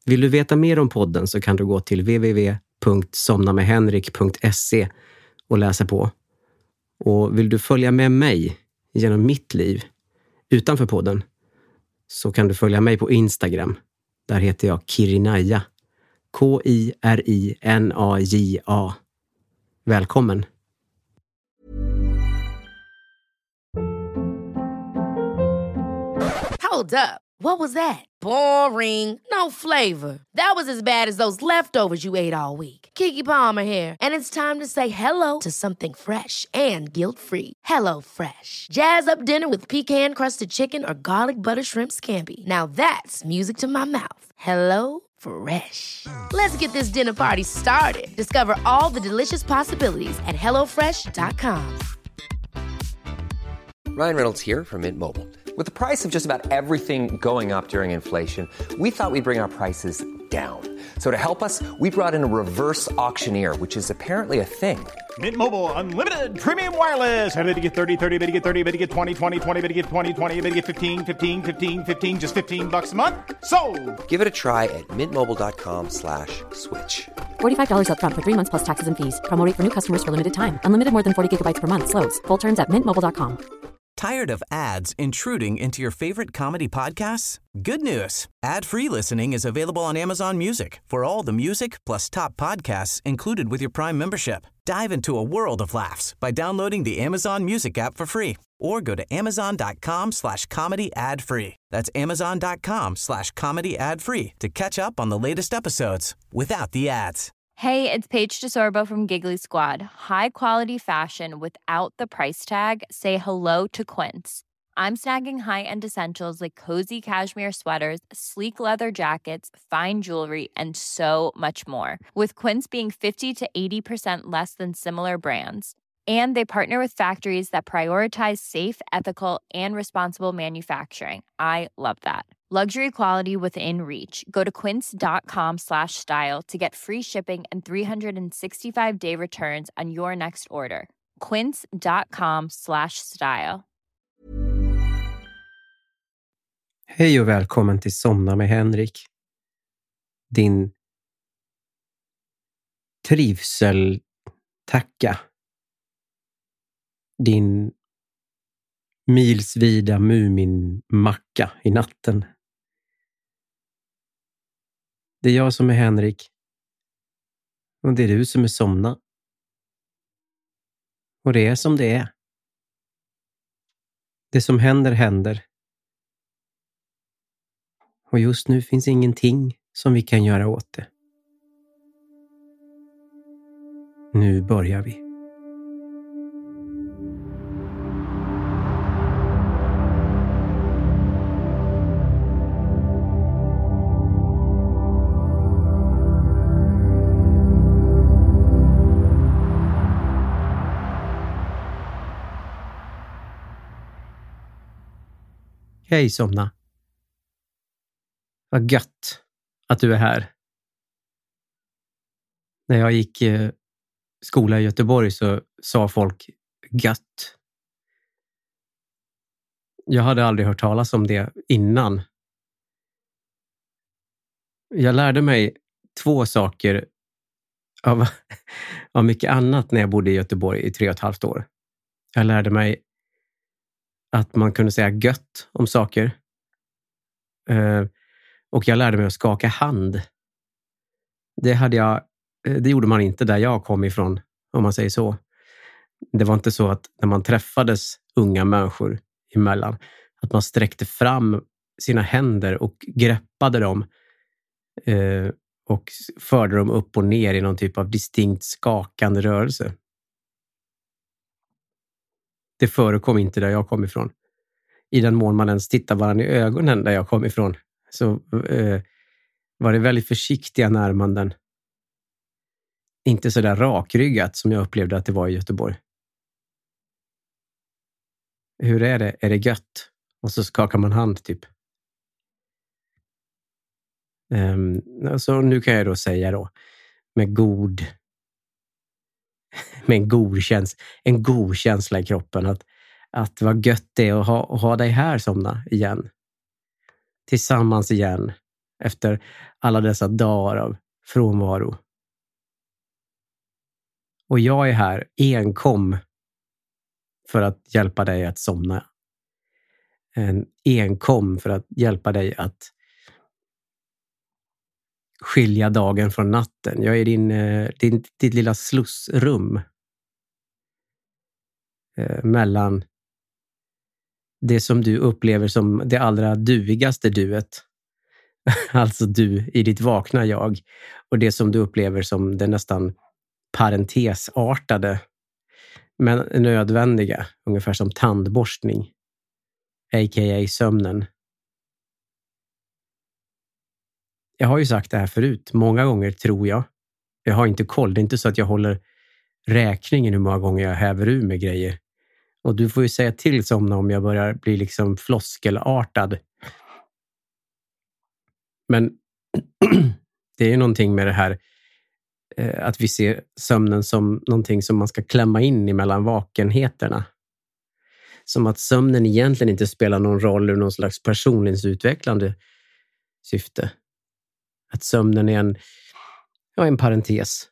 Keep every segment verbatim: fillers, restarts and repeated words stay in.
Vill du veta mer om podden så kan du gå till w w w punkt somna med henrik punkt se och läsa på. Och vill du följa med mig genom mitt liv utanför podden så kan du följa mig på Instagram. Där heter jag Kirinaya. K I R I N A J A. Välkommen! Hold up. What was that? Boring. No flavor. That was as bad as those leftovers you ate all week. Keke Palmer here, and it's time to say hello to something fresh and guilt-free. Hello Fresh. Jazz up dinner with pecan-crusted chicken or garlic butter shrimp scampi. Now that's music to my mouth. Hello Fresh. Let's get this dinner party started. Discover all the delicious possibilities at hello fresh dot com. Ryan Reynolds here from Mint Mobile. With the price of just about everything going up during inflation, we thought we'd bring our prices down. So to help us, we brought in a reverse auctioneer, which is apparently a thing. Mint Mobile Unlimited Premium Wireless. How to get thirty, thirty, how to get thirty, how to get twenty, twenty, twenty, how to get twenty, twenty, how to get fifteen, fifteen, fifteen, fifteen, just fifteen bucks a month? Sold! Give it a try at mintmobile.com slash switch. forty-five dollars up front for three months plus taxes and fees. Promo rate for new customers for limited time. Unlimited more than forty gigabytes per month. Slows full terms at mint mobile dot com. Tired of ads intruding into your favorite comedy podcasts? Good news. Ad-free listening is available on Amazon Music for all the music plus top podcasts included with your Prime membership. Dive into a world of laughs by downloading the Amazon Music app for free or go to amazon.com slash comedy ad free. That's amazon.com slash comedy ad free to catch up on the latest episodes without the ads. Hey, it's Paige DeSorbo from Giggly Squad. High quality fashion without the price tag. Say hello to Quince. I'm snagging high-end essentials like cozy cashmere sweaters, sleek leather jackets, fine jewelry, and so much more. With Quince being fifty to eighty percent less than similar brands. And they partner with factories that prioritize safe, ethical, and responsible manufacturing. I love that. Luxury quality within reach. Go to quince.com slash style to get free shipping and three sixty-five day returns on your next order. Quince.com slash style. Hej och välkommen till Somna med Henrik. Din trivseltacka. Din milsvida muminmacka i natten. Det är jag som är Henrik. Och det är du som är Somna. Och det är som det är. Det som händer, händer. Och just nu finns ingenting som vi kan göra åt det. Nu börjar vi. Hej Somna. Vad gött att du är här. När jag gick eh, skola i Göteborg så sa folk gött. Jag hade aldrig hört talas om det innan. Jag lärde mig två saker av, av mycket annat när jag bodde i Göteborg i tre och ett halvt år. Jag lärde mig att man kunde säga gött om saker. Uh, och jag lärde mig att skaka hand. Det, hade jag, det gjorde man inte där jag kom ifrån, om man säger så. Det var inte så att när man träffades unga människor emellan, att man sträckte fram sina händer och greppade dem uh, och förde dem upp och ner i någon typ av distinkt skakande rörelse. Det förekom inte där jag kom ifrån. I den mån man ens tittar varandra i ögonen där jag kom ifrån så eh, var det väldigt försiktiga närmanden. Inte så där rakryggat som jag upplevde att det var i Göteborg. Hur är det? Är det gött? Och så skakar man hand typ. Um, så nu kan jag då säga då med god med en god känsla, en god känsla i kroppen att, att vad gött det är att ha, att ha dig här Somna igen. Tillsammans igen efter alla dessa dagar av frånvaro. Och jag är här enkom för att hjälpa dig att somna. En enkom för att hjälpa dig att skilja dagen från natten. Jag är din, din, ditt lilla slussrum eh, mellan det som du upplever som det allra duigaste duet. Alltså du i ditt vakna jag. Och det som du upplever som det nästan parentesartade men nödvändiga. Ungefär som tandborstning. A K A sömnen. Jag har ju sagt det här förut. Många gånger tror jag. Jag har inte koll. Det är inte så att jag håller räkningen hur många gånger jag häver ur med grejer. Och du får ju säga till somna om jag börjar bli liksom floskelartad. Men det är ju någonting med det här eh, att vi ser sömnen som någonting som man ska klämma in emellan vakenheterna. Som att sömnen egentligen inte spelar någon roll ur någon slags personlighetsutvecklande syfte. Att sömnen är en, ja, en parentes.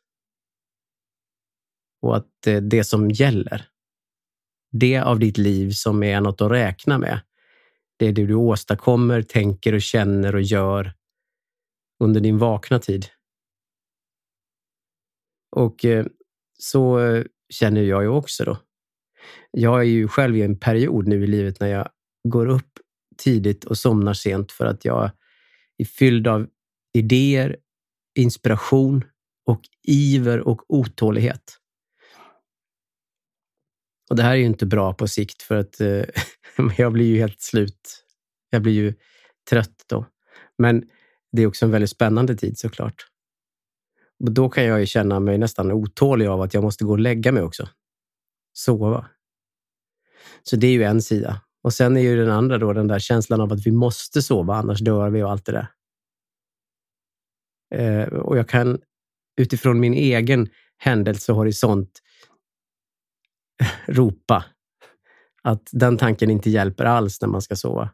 Och att det, det som gäller, det av ditt liv som är något att räkna med, det är det du åstadkommer, tänker och känner och gör under din vakna tid. Och eh, så eh, känner jag ju också då. Jag är ju själv i en period nu i livet när jag går upp tidigt och somnar sent för att jag är fylld av idéer, inspiration och iver och otålighet. Och det här är ju inte bra på sikt för att eh, jag blir ju helt slut. Jag blir ju trött då. Men det är också en väldigt spännande tid såklart. Och då kan jag ju känna mig nästan otålig av att jag måste gå och lägga mig också. Sova. Så det är ju en sida. Och sen är ju den andra då den där känslan av att vi måste sova, annars dör vi och allt det där. Eh, och jag kan utifrån min egen händelsehorisont ropa att den tanken inte hjälper alls när man ska sova.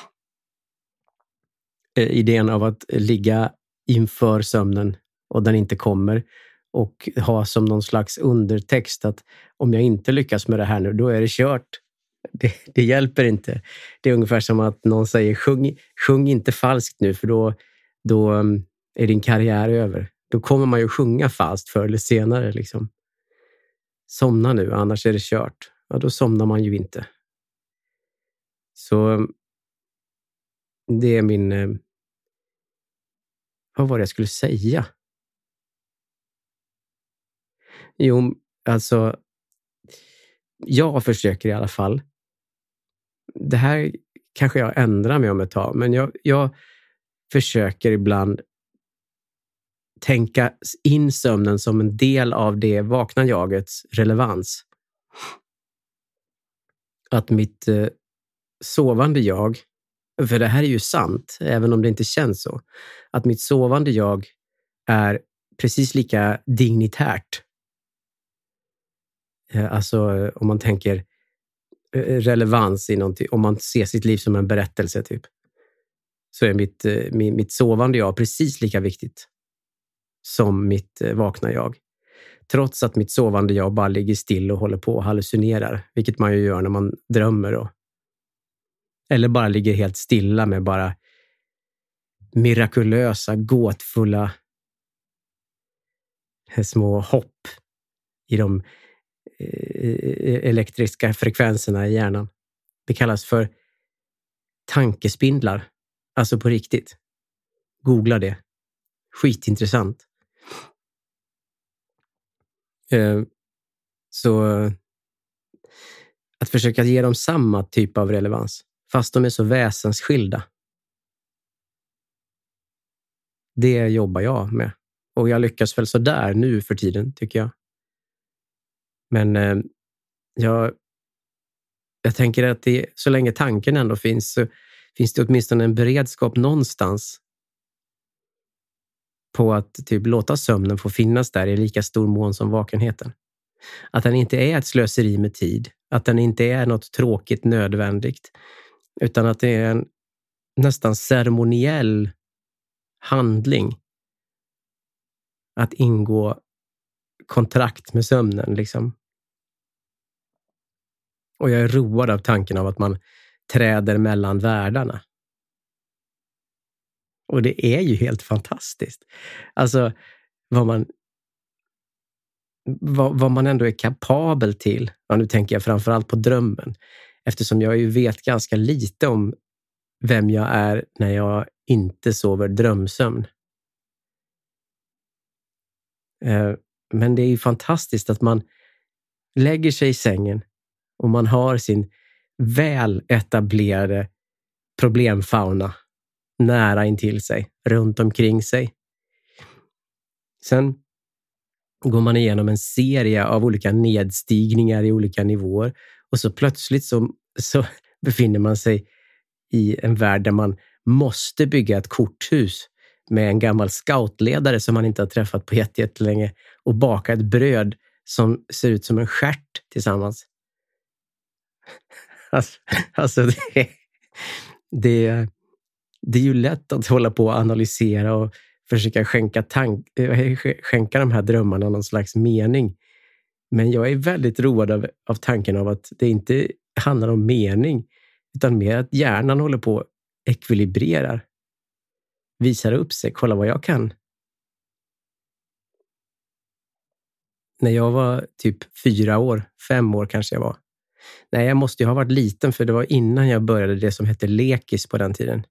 Eh, idén av att ligga inför sömnen och den inte kommer och ha som någon slags undertext att om jag inte lyckas med det här nu, då är det kört. Det, det hjälper inte. Det är ungefär som att någon säger sjung, sjung inte falskt nu för då, då är din karriär över. Då kommer man ju sjunga falskt förr eller senare. Liksom. Somna nu, annars är det kört. Ja, då somnar man ju inte. Så det är min... Vad var det jag skulle säga? Jo, alltså... Jag försöker i alla fall. Det här kanske jag ändrar mig om ett tag. Men jag, jag försöker ibland tänka in sömnen som en del av det vakna jagets relevans. Att mitt eh, sovande jag, för det här är ju sant, även om det inte känns så, att mitt sovande jag är precis lika dignitärt. Eh, alltså om man tänker eh, relevans i någonting, om man ser sitt liv som en berättelse typ, så är mitt, eh, mitt, mitt sovande jag precis lika viktigt som mitt eh, vakna jag. Trots att mitt sovande jag bara ligger still och håller på och hallucinerar. Vilket man ju gör när man drömmer då. Eller bara ligger helt stilla med bara mirakulösa, gåtfulla små hopp i de eh, elektriska frekvenserna i hjärnan. Det kallas för tankespindlar. Alltså på riktigt. Googla det. Skitintressant. Så att försöka ge dem samma typ av relevans fast de är så väsensskilda, det jobbar jag med och jag lyckas väl så där nu för tiden tycker jag. Men eh, jag jag tänker att det, så länge tanken ändå finns så finns det åtminstone en beredskap någonstans på att typ låta sömnen få finnas där i lika stor mån som vakenheten. Att den inte är ett slöseri med tid. Att den inte är något tråkigt nödvändigt. Utan att det är en nästan ceremoniell handling att ingå kontrakt med sömnen liksom. Och jag är road av tanken av att man träder mellan världarna. Och det är ju helt fantastiskt. Alltså vad man vad, vad man ändå är kapabel till. Ja, nu tänker jag framförallt på drömmen. Eftersom jag ju vet ganska lite om vem jag är när jag inte sover drömsömn. Eh, men det är ju fantastiskt att man lägger sig i sängen och man har sin väl etablerade problemfauna nära intill sig, runt omkring sig. Sen går man igenom en serie av olika nedstigningar i olika nivåer och så plötsligt så, så befinner man sig i en värld där man måste bygga ett korthus med en gammal scoutledare som man inte har träffat på jättelänge och baka ett bröd som ser ut som en stjärt tillsammans. Alltså, alltså det, det, det är ju lätt att hålla på och analysera och försöka skänka, tank, skänka de här drömmarna någon slags mening. Men jag är väldigt road av, av tanken av att det inte handlar om mening utan mer att hjärnan håller på och ekvilibrerar. Visar upp sig, kolla vad jag kan. När jag var typ fyra år, fem år kanske jag var. Nej, jag måste ju ha varit liten för det var innan jag började det som hette lekis på den tiden.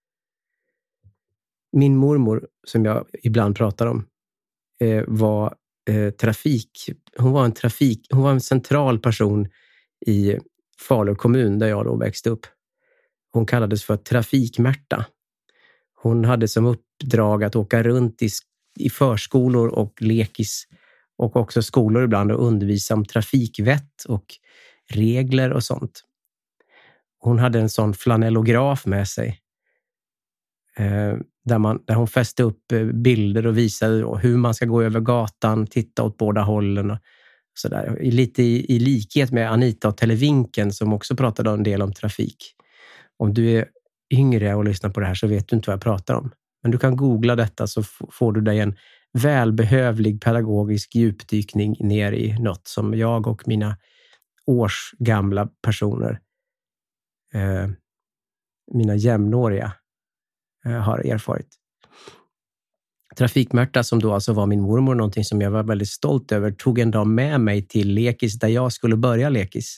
Min mormor, som jag ibland pratar om, eh, var eh, trafik. Hon var en trafik, hon var en central person i Falu kommun där jag då växte upp. Hon kallades för Trafikmärta. Hon hade som uppdrag att åka runt i, i förskolor och lekis och också skolor ibland och undervisa om trafikvett och regler och sånt. Hon hade en sån flanellograf med sig eh, där, man, där hon fäste upp bilder och visade då hur man ska gå över gatan, titta åt båda hållen och sådär. Lite i, i likhet med Anita och Televinken som också pratade en del om trafik. Om du är yngre och lyssnar på det här så vet du inte vad jag pratar om. Men du kan googla detta så f- får du dig en välbehövlig pedagogisk djupdykning ner i något som jag och mina års gamla personer, eh, mina jämnåriga, eh, har erfarit. Trafikmärta, som då alltså var min mormor, någonting som jag var väldigt stolt över, tog en dag med mig till lekis där jag skulle börja lekis.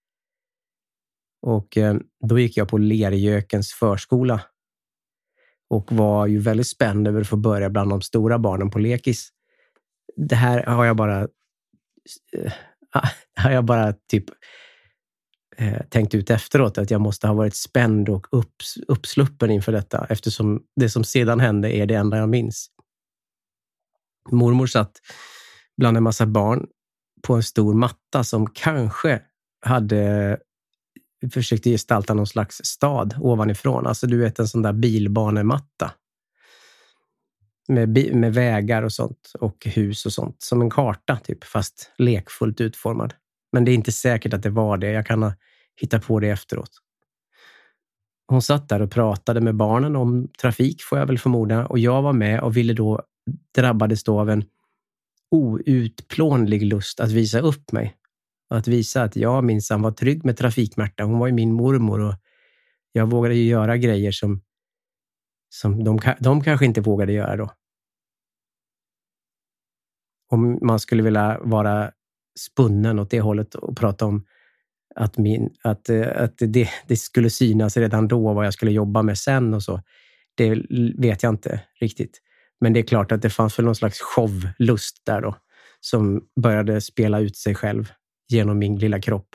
Och eh, då gick jag på Lerjökens förskola och var ju väldigt spänd över att få börja bland de stora barnen på lekis. Det här har jag bara eh, har jag bara typ eh, tänkt ut efteråt att jag måste ha varit spänd och upps, uppsluppen inför detta eftersom det som sedan hände är det enda jag minns. Mormor satt bland en massa barn på en stor matta som kanske hade försökt gestalta någon slags stad ovanifrån. Alltså du vet en sån där bilbanematta. Med, bi- med vägar och sånt. Och hus och sånt. Som en karta typ. Fast lekfullt utformad. Men det är inte säkert att det var det. Jag kan ha hittat på det efteråt. Hon satt där och pratade med barnen om trafik får jag väl förmoda. Och jag var med och ville då drabbades då av en outplånlig lust att visa upp mig. Att visa att jag minsann var trygg med Trafikmärta. Hon var ju min mormor och jag vågade ju göra grejer som, som de, de kanske inte vågade göra då. Om man skulle vilja vara spunnen åt det hållet och prata om att, min, att, att det, det skulle synas redan då vad jag skulle jobba med sen och så. Det vet jag inte riktigt. Men det är klart att det fanns väl någon slags showlust där då som började spela ut sig själv genom min lilla kropp.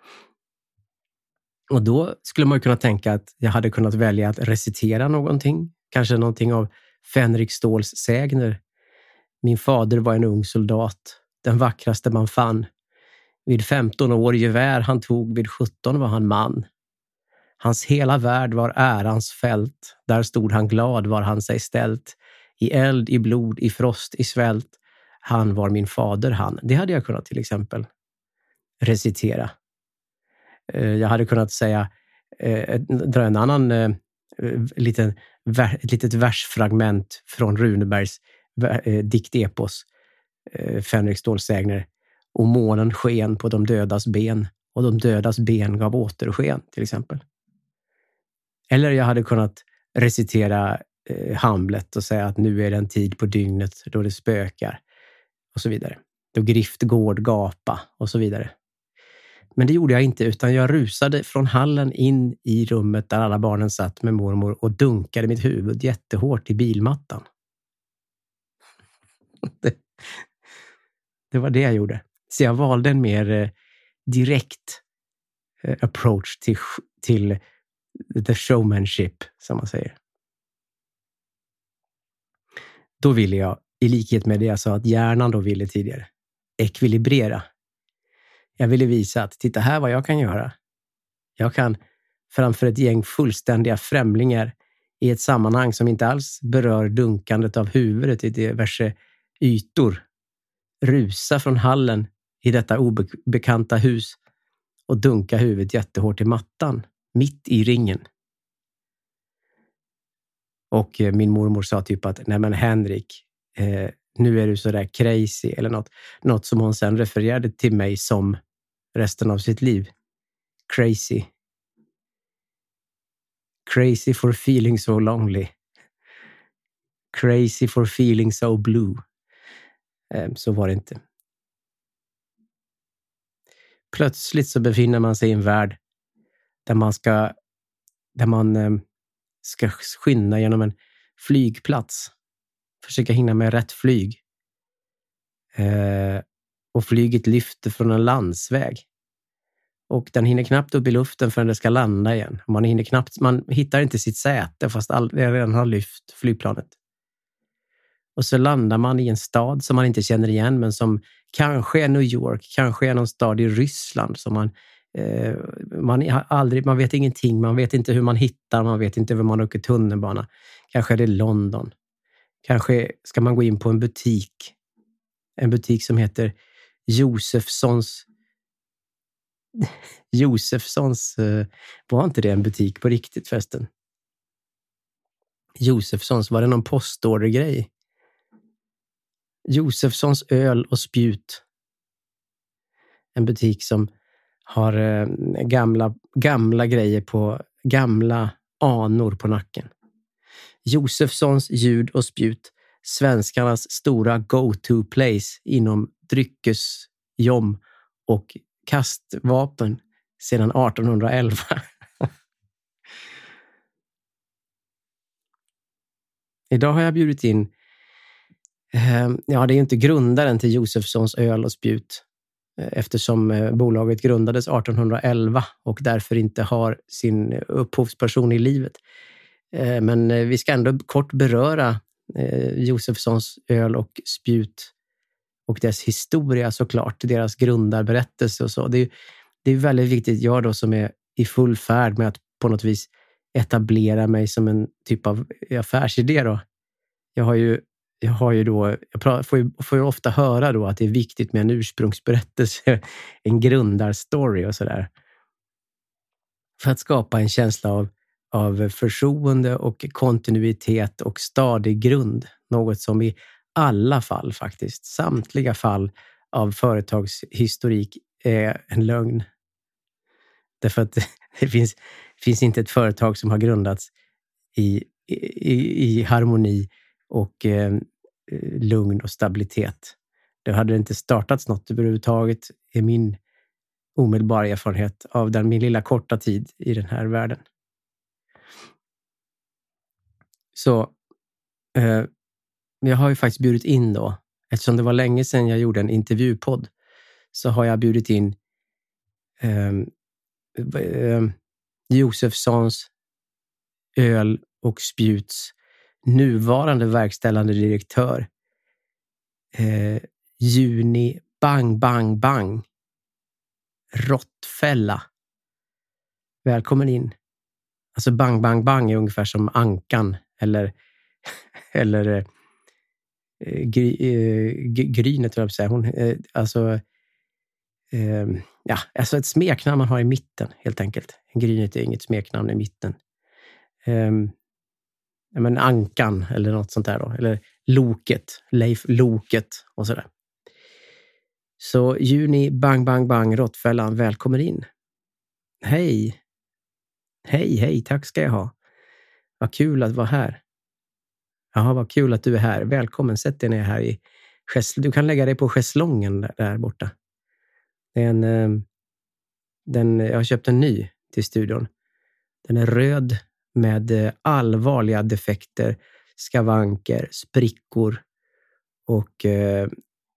Och då skulle man ju kunna tänka att jag hade kunnat välja att recitera någonting. Kanske någonting av Fänrik Ståls sägner. Min fader var en ung soldat, den vackraste man fann. Vid femton år gevär han tog, vid sjutton var han man. Hans hela värld var ärans fält, där stod han glad var han sig ställt. I eld, i blod, i frost, i svält. Han var min fader, han. Det hade jag kunnat till exempel recitera. Jag hade kunnat säga, dra en annan liten ett litet versfragment från Runebergs eh, diktepos, eh, Fänrik Stålsägner. Och månen sken på de dödas ben, och de dödas ben gav återsken, till exempel. Eller jag hade kunnat recitera eh, Hamlet och säga att nu är det en tid på dygnet då det spökar, och så vidare. Då griftgård gapa, och så vidare. Men det gjorde jag inte, utan jag rusade från hallen in i rummet där alla barnen satt med mormor och dunkade mitt huvud jättehårt i bilmattan. Det, det var det jag gjorde. Så jag valde en mer eh, direkt eh, approach till, till the showmanship, som man säger. Då ville jag, i likhet med det jag sa att hjärnan då ville tidigare, ekvilibrera. Jag ville visa att titta här vad jag kan göra. Jag kan framför ett gäng fullständiga främlingar i ett sammanhang som inte alls berör dunkandet av huvudet i diverse ytor rusa från hallen i detta obekanta hus och dunka huvudet jättehårt i mattan mitt i ringen. Och eh, min mormor sa typ att nej men Henrik, eh, nu är du så där crazy eller något. Något som hon sen refererade till mig som resten av sitt liv. Crazy. Crazy for feeling so lonely. Crazy for feeling so blue. Eh, så var det inte. Plötsligt så befinner man sig i en värld där man ska där man eh, ska skynda genom en flygplats. Försöka hinna med rätt flyg. Eh, och flyget lyfter från en landsväg. Och den hinner knappt upp i luften förrän det ska landa igen. Man hinner knappt, man hittar inte sitt säte fast all, det redan har lyft flygplanet. Och så landar man i en stad som man inte känner igen, men som kanske är New York, kanske är någon stad i Ryssland som man eh, man har aldrig, man vet ingenting, man vet inte hur man hittar, man vet inte hur man åker tunnelbana. Kanske är det London. Kanske ska man gå in på en butik. En butik som heter Josefssons Josefssons eh, var inte det en butik på riktigt förresten? Josefssons, var det någon postordergrej? Josefssons öl och spjut. En butik som har eh, gamla, gamla grejer på, gamla anor på nacken. Josefssons ljud och spjut. Svenskarnas stora go-to place inom dryckesjom och kastvapen sedan artonhundraelva. Idag har jag bjudit in eh, ja, det är inte grundaren till Josefssons öl och spjut eh, eftersom eh, bolaget grundades artonhundraelva och därför inte har sin upphovsperson i livet. Eh, men eh, vi ska ändå kort beröra eh, Josefssons öl och spjut och dess historia såklart, deras grundarberättelse och så. Det är, det är väldigt viktigt, jag då som är i full färd med att på något vis etablera mig som en typ av affärsidé då. Jag har ju, jag har ju då, jag pratar, får, ju, får ju ofta höra då att det är viktigt med en ursprungsberättelse, en grundarstory och sådär. För att skapa en känsla av, av förtroende och kontinuitet och stadig grund. Något som i alla fall faktiskt, samtliga fall av företagshistorik är en lögn. Därför att det finns, finns inte ett företag som har grundats i, i, i harmoni och eh, lugn och stabilitet. Det hade inte startats något överhuvudtaget, är min omedelbara erfarenhet av den, min lilla korta tid i den här världen. Så eh, jag har ju faktiskt bjudit in då, eftersom det var länge sedan jag gjorde en intervjupodd, så har jag bjudit in eh, eh, Josefssons öl och spjuts nuvarande verkställande direktör eh, Juni Bang Bang Bang Råttfälla. Välkommen in. Alltså Bang Bang Bang är ungefär som Ankan eller eller eh, gry, eh, Grynet tror jag säga. Hon eh, alltså eh, ja, alltså ett smeknamn man har i mitten helt enkelt. Grynet är inget smeknamn i mitten. Eh, men Ankan eller något sånt där då. Eller Loket, Leif Loket och sådär. Så Juni, bang, bang, bang, Råttfällan, välkommen in. Hej. Hej, hej, tack ska jag ha. Vad kul att vara här. Jaha, vad kul att du är här. Välkommen, sätt dig ner här i schäsl- Du kan lägga dig på schäslongen där, där borta. Det är en, den, jag har köpt en ny till studion. Den är röd med allvarliga defekter, skavanker, sprickor och eh,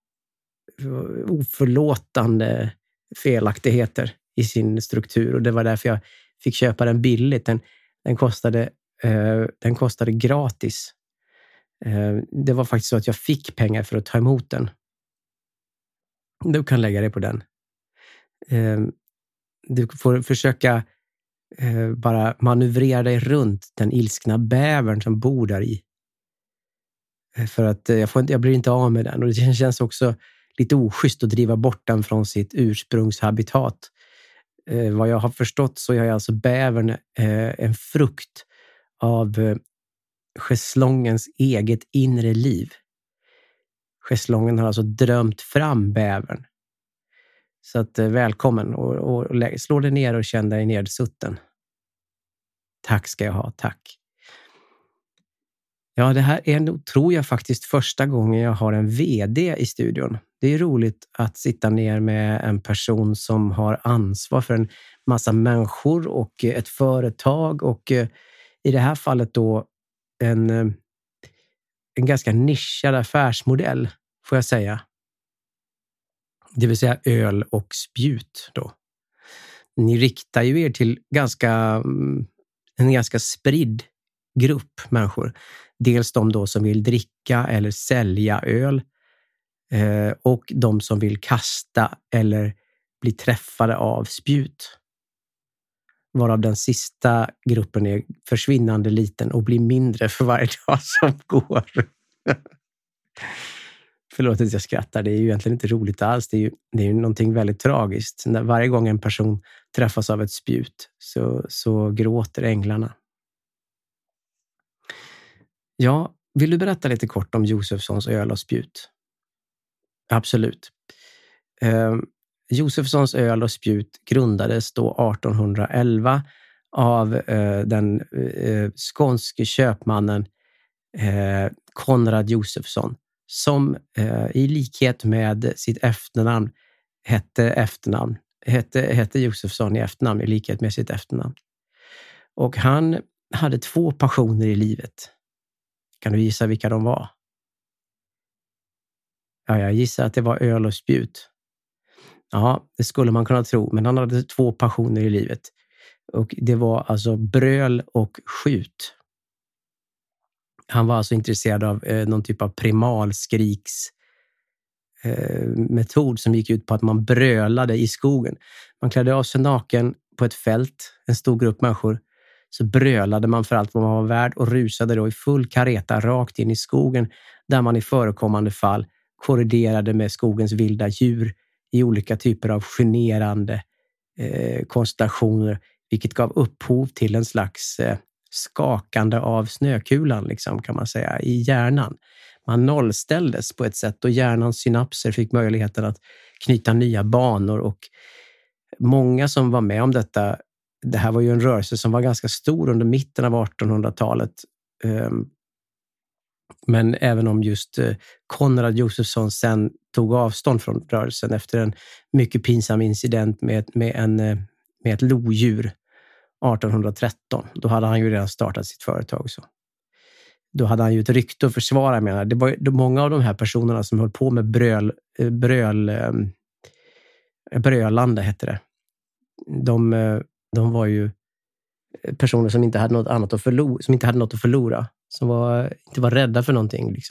oförlåtande felaktigheter i sin struktur. Och det var därför jag fick köpa den billigt. Den, den, kostade, eh, den kostade gratis. Eh, det var faktiskt så att jag fick pengar för att ta emot den. Du kan lägga dig på den. Eh, du får försöka eh, bara manövrera dig runt den ilskna bävern som bor där i. Eh, för att eh, jag, får inte, jag blir inte av med den. Och det känns också lite oschysst att driva bort den från sitt ursprungshabitat. Eh, vad jag har förstått så är alltså bävern eh, en frukt av eh, schäslongens eget inre liv. Schäslongen har alltså drömt fram bävern. Så att eh, välkommen och, och, och slå dig ner och känn dig nedsutten. Tack ska jag ha, tack. Ja, det här är nog, tror jag faktiskt, första gången jag har en vd i studion. Det är roligt att sitta ner med en person som har ansvar för en massa människor och ett företag och i det här fallet då en, en ganska nischad affärsmodell, får jag säga. Det vill säga öl och spjut då. Ni riktar ju er till ganska, en ganska spridd grupp människor. Dels de då som vill dricka eller sälja öl eh, och de som vill kasta eller bli träffade av spjut. Varav den sista gruppen är försvinnande liten och blir mindre för varje dag som går. Förlåt att jag skrattar, det är ju egentligen inte roligt alls. Det är ju, det är ju någonting väldigt tragiskt. När varje gång en person träffas av ett spjut så, så gråter änglarna. Ja, vill du berätta lite kort om Josefssons öl och spjut? Absolut. Eh, Josefssons öl och spjut grundades då artonhundraelva av eh, den eh, skånske köpmannen eh, Konrad Josefsson, som eh, i likhet med sitt efternamn hette efternamn hette, hette Josefsson i efternamn i likhet med sitt efternamn. Och han hade två passioner i livet. Kan du gissa vilka de var? Ja, jag gissar att det var öl och spjut. Ja, det skulle man kunna tro, men han hade två passioner i livet. Och det var alltså bröl och skjut. Han var alltså intresserad av eh, någon typ av primalskriks eh, metod som gick ut på att man brölade i skogen. Man klädde av sig naken på ett fält, en stor grupp människor. Så brölade man för allt vad man var värd och rusade då i full kareta rakt in i skogen där man i förekommande fall korriderade med skogens vilda djur i olika typer av generande eh, konstellationer, vilket gav upphov till en slags eh, skakande av snökulan liksom, kan man säga, i hjärnan. Man nollställdes på ett sätt och hjärnans synapser fick möjligheten att knyta nya banor, och många som var med om detta, det här var ju en rörelse som var ganska stor under mitten av artonhundratalet. Men även om just Konrad Josefsson sen tog avstånd från rörelsen efter en mycket pinsam incident med, med, en, med ett lodjur artonhundratretton. Då hade han ju redan startat sitt företag. Så. Då hade han ju ett rykte att försvara, menar. Det var det, många av de här personerna som höll på med bröl, bröl, brölande hette det. De, de var ju personer som inte hade något annat att förlora, som inte hade något att förlora, som var, inte var rädda för någonting liksom.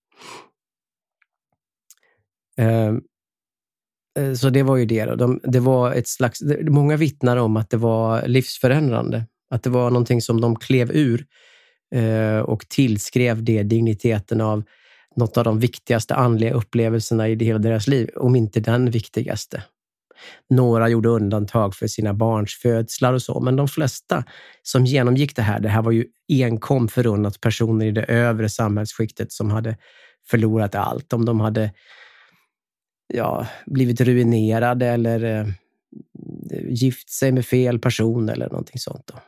Eh, så det var ju det då. De, det var ett slags, många vittnar om att det var livsförändrande, att det var någonting som de klev ur eh, och tillskrev det digniteten av något av de viktigaste andliga upplevelserna i det hela deras liv, om inte den viktigaste. Några gjorde undantag för sina barns födslar och så, men de flesta som genomgick det här, det här var ju enkom förunnat personer i det övre samhällsskiktet som hade förlorat allt. Om de hade ja, blivit ruinerade eller eh, gift sig med fel person eller någonting sånt då.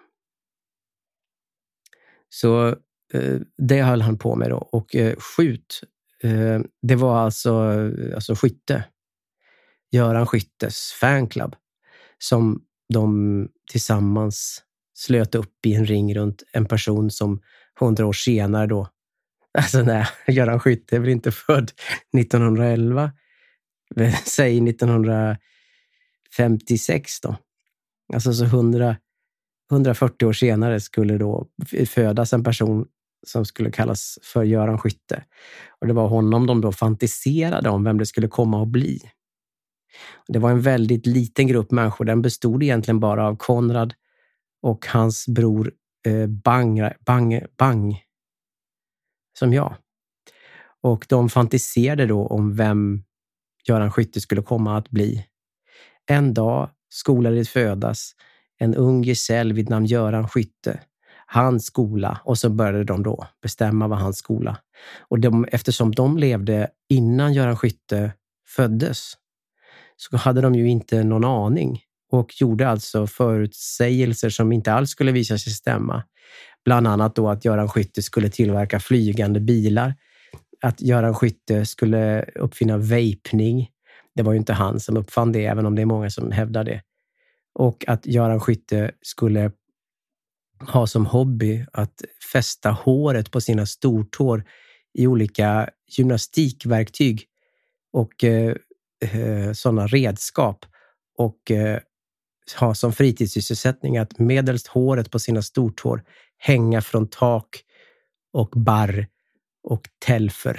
Så eh, det höll han på med då. Och eh, skjut, eh, det var alltså, alltså Skytte. Göran Skyttes fanclub som de tillsammans slöt upp i en ring runt en person som hundra år senare då, alltså nej, Göran Skytte är väl inte född nittonhundraelva, säg nittonhundrafemtiosex då. Alltså så hundra, hundrafyrtio år senare skulle då födas en person som skulle kallas för Göran Skytte. Och det var honom de då fantiserade om vem det skulle komma att bli. Det var en väldigt liten grupp människor. Den bestod egentligen bara av Konrad och hans bror eh, Bang, Bang, Bang, som jag. Och de fantiserade då om vem Göran Skytte skulle komma att bli. En dag skulle det födas en ung gesäll vid namn Göran Skytte. Hans skola, och så började de då bestämma vad hans skola. Och de, eftersom de levde innan Göran Skytte föddes så hade de ju inte någon aning och gjorde alltså förutsägelser som inte alls skulle visa sig stämma. Bland annat då att Göran Skytte skulle tillverka flygande bilar, att Göran Skytte skulle uppfinna vapning. Det var ju inte han som uppfann det, även om det är många som hävdar det. Och att Göran Skytte skulle ha som hobby att fästa håret på sina stortår i olika gymnastikverktyg och eh, sådana redskap och eh, ha som fritidssysselsättning att medelst håret på sina stortår hänga från tak och barr och tälfer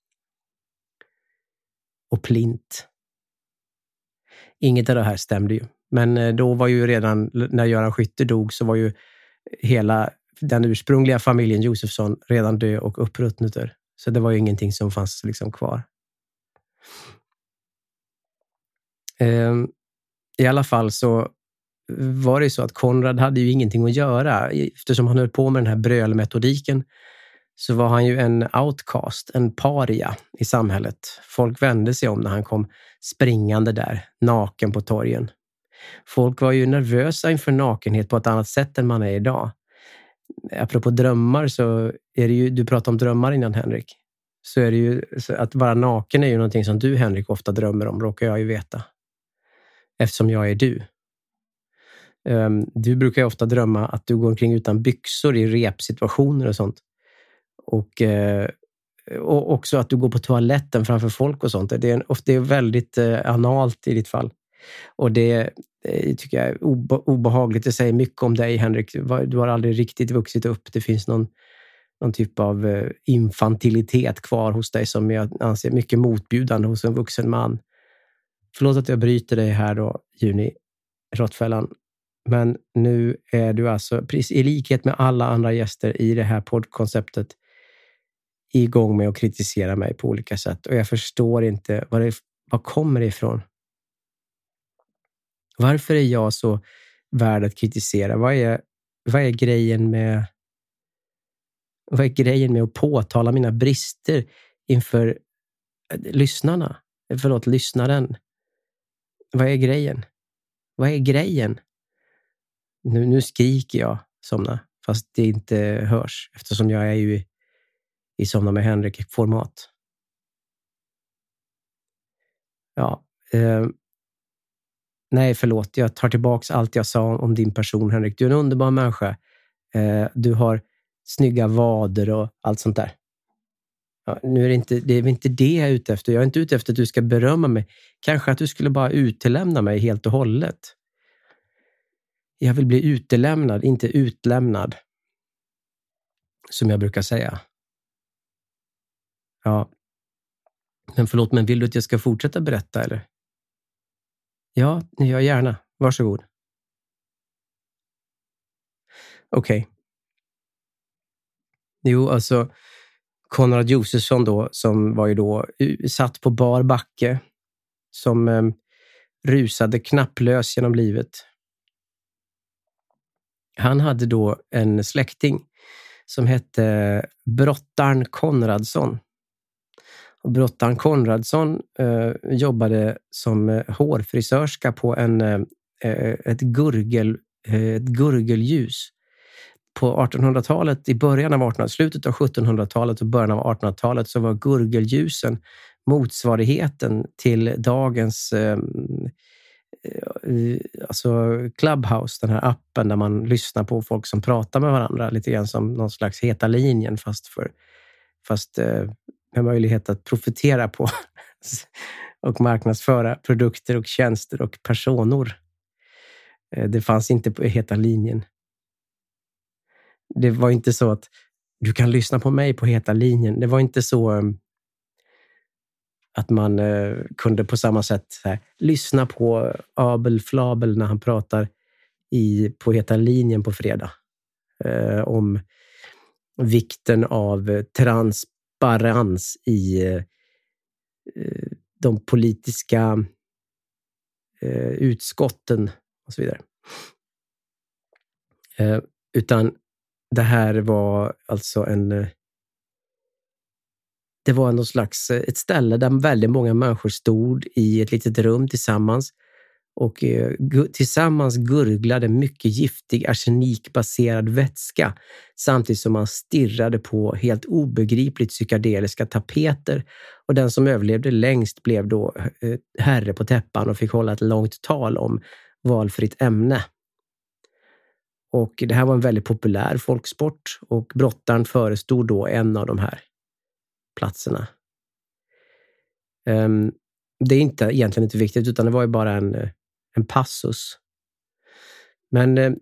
och plint. Inget av det här stämde ju. Men då var ju redan, när Göran Skytte dog, så var ju hela den ursprungliga familjen Josefsson redan död och uppruttnuter. Så det var ju ingenting som fanns liksom kvar. I alla fall så var det så att Konrad hade ju ingenting att göra. Eftersom han höll på med den här brölmetodiken så var han ju en outcast, en paria i samhället. Folk vände sig om när han kom springande där, naken på torgen. Folk var ju nervösa inför nakenhet på ett annat sätt än man är idag. Apropå drömmar så är det ju, du pratade om drömmar innan Henrik. Så är det ju, så att vara naken är ju någonting som du Henrik ofta drömmer om, råkar jag ju veta. Eftersom jag är du. Um, du brukar ju ofta drömma att du går omkring utan byxor i repsituationer och sånt. Och, uh, och också att du går på toaletten framför folk och sånt. Det är, en, ofta är väldigt uh, analt i ditt fall. Och det, det tycker jag är obe, obehagligt. Det säger mycket om dig, Henrik. Du har aldrig riktigt vuxit upp. Det finns någon, någon typ av uh, infantilitet kvar hos dig som jag anser mycket motbjudande hos en vuxen man. Förlåt att jag bryter dig här då, Juni Råttfällan. Men nu är du alltså, i likhet med alla andra gäster i det här poddkonceptet, igång med att kritisera mig på olika sätt. Och jag förstår inte, var, det, var kommer det ifrån? Varför är jag så värd att kritisera? Vad är, vad är grejen med vad är grejen med att påtala mina brister inför lyssnarna? Förlåt, lyssnaren. Vad är grejen? Vad är grejen? Nu, nu skriker jag somna, fast det inte hörs eftersom jag är ju i, i Somna med Henrik-format. Ja, eh, nej förlåt, jag tar tillbaks allt jag sa om din person, Henrik. Du är en underbar människa. Eh, du har snygga vader och allt sånt där. Ja, nu är det inte det är inte det jag är ute efter. Jag är inte ute efter att du ska berömma mig. Kanske att du skulle bara utelämna mig helt och hållet. Jag vill bli utelämnad, inte utlämnad. Som jag brukar säga. Ja. Men förlåt, men vill du att jag ska fortsätta berätta eller? Ja, jag gärna. Varsågod. Okej. Okay. Jo, alltså Konrad Josefsson då, som var ju då satt på bar backe, som eh, rusade knapplös genom livet. Han hade då en släkting som hette Brottarn Konradsson. Och Brottarn Konradsson eh, jobbade som eh, hårfrisörska på en, eh, ett, gurgel, eh, ett gurgelljus. På artonhundratalet, i början av artonhundratalet, slutet av sjuttonhundratalet och början av artonhundratalet så var gurgelljusen motsvarigheten till dagens eh, alltså Clubhouse, den här appen där man lyssnar på folk som pratar med varandra, lite grann som någon slags heta linjen fast, för, fast eh, med möjlighet att profitera på och marknadsföra produkter och tjänster och personer. Eh, det fanns inte på heta linjen. Det var inte så att du kan lyssna på mig på heta linjen. Det var inte så um, att man uh, kunde på samma sätt så här, lyssna på Abel Flabel när han pratar i, på heta linjen på fredag. Uh, om vikten av transparens i uh, de politiska uh, utskotten och så vidare. Uh, utan det här var alltså en... Det var någon slags ett ställe där väldigt många människor stod i ett litet rum tillsammans och tillsammans gurglade mycket giftig arsenikbaserad vätska samtidigt som man stirrade på helt obegripligt psykedeliska tapeter, och den som överlevde längst blev då herre på täppan och fick hålla ett långt tal om valfritt ämne. Och det här var en väldigt populär folksport och Brottarn förestod då en av de här platserna. Um, det är inte egentligen inte viktigt, utan det var ju bara en, en passus. Men uh,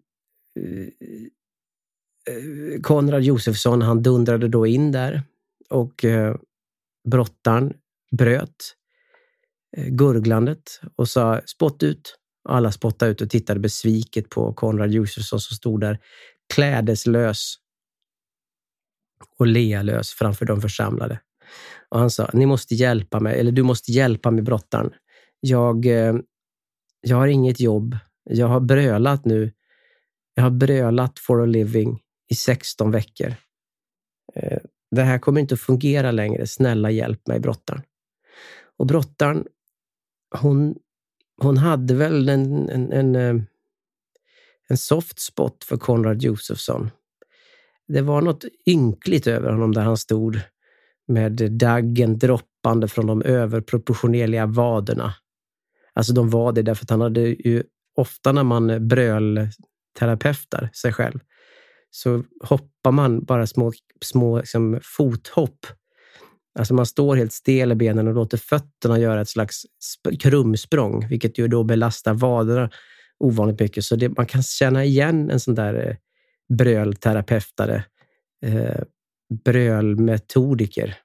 uh, Konrad Josefsson, han dundrade då in där och uh, Brottarn bröt uh, gurglandet och sa spott ut. Alla spottade ut och tittade besviket på Konrad Josefsson som stod där klädeslös och lealös framför de församlade. Och han sa, ni måste hjälpa mig, eller du måste hjälpa mig, Brottarn. Jag, eh, jag har inget jobb. Jag har brölat nu. Jag har brölat for a living i sexton veckor. Eh, det här kommer inte att fungera längre. Snälla hjälp mig, Brottarn. Och Brottarn, hon Hon hade väl en, en, en, en soft spot för Konrad Josefsson. Det var något ynkligt över honom där han stod med daggen droppande från de överproportionerliga vaderna. Alltså de var det därför att han hade ju ofta när man brölterapeutar sig själv så hoppar man bara små, små liksom, fothopp. Alltså man står helt stel i benen och låter fötterna göra ett slags krumsprång, vilket ju då belastar vaderna ovanligt mycket. Så det, man kan känna igen en sån där eh, brölterapeutare, eh, brölmetodiker.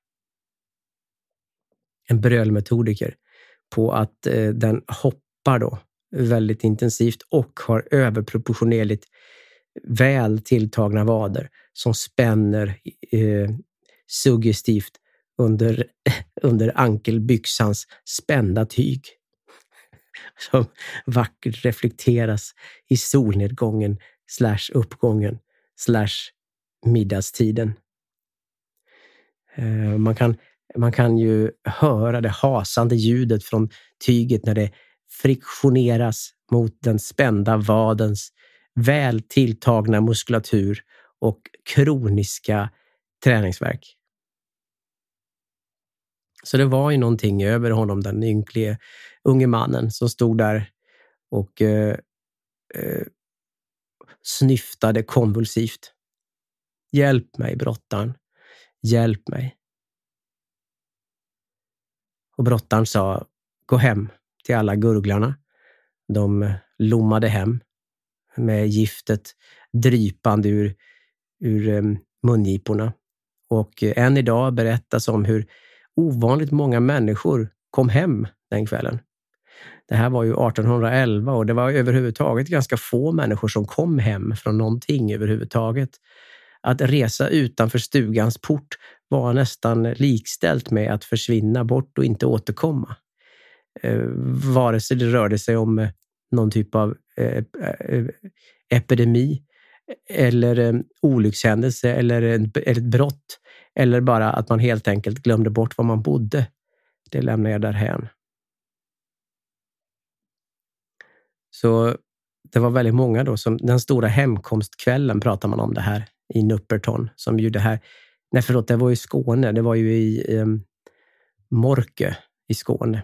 En brölmetodiker på att eh, den hoppar då väldigt intensivt och har överproportionerligt väl tilltagna vader som spänner eh, suggestivt under, under ankelbyxans spända tyg som vackert reflekteras i solnedgången slash uppgången slash middagstiden. Eh, man kan, man kan ju höra det hasande ljudet från tyget när det friktioneras mot den spända vadens väl tilltagna muskulatur och kroniska träningsvärk. Så det var ju någonting över honom, den ynklige unge mannen som stod där och eh, eh, snyftade konvulsivt. Hjälp mig, Brottarn. Hjälp mig. Och Brottarn sa, gå hem till alla gurglarna. De lommade hem med giftet drypande ur, ur um, mungiporna. Och uh, än idag berättas om hur ovanligt många människor kom hem den kvällen. Det här var ju artonhundraelva och det var överhuvudtaget ganska få människor som kom hem från någonting överhuvudtaget. Att resa utanför stugans port var nästan likställt med att försvinna bort och inte återkomma. Eh, vare sig det rörde sig om eh, någon typ av eh, eh, epidemi eller eh, olyckshändelse eller, en, eller ett brott. Eller bara att man helt enkelt glömde bort var man bodde. Det lämnar jag därhän. Så det var väldigt många då som den stora hemkomstkvällen pratar man om det här i Nupperton som ju det här, nej förlåt det var i Skåne, det var ju i eh, Morke i Skåne.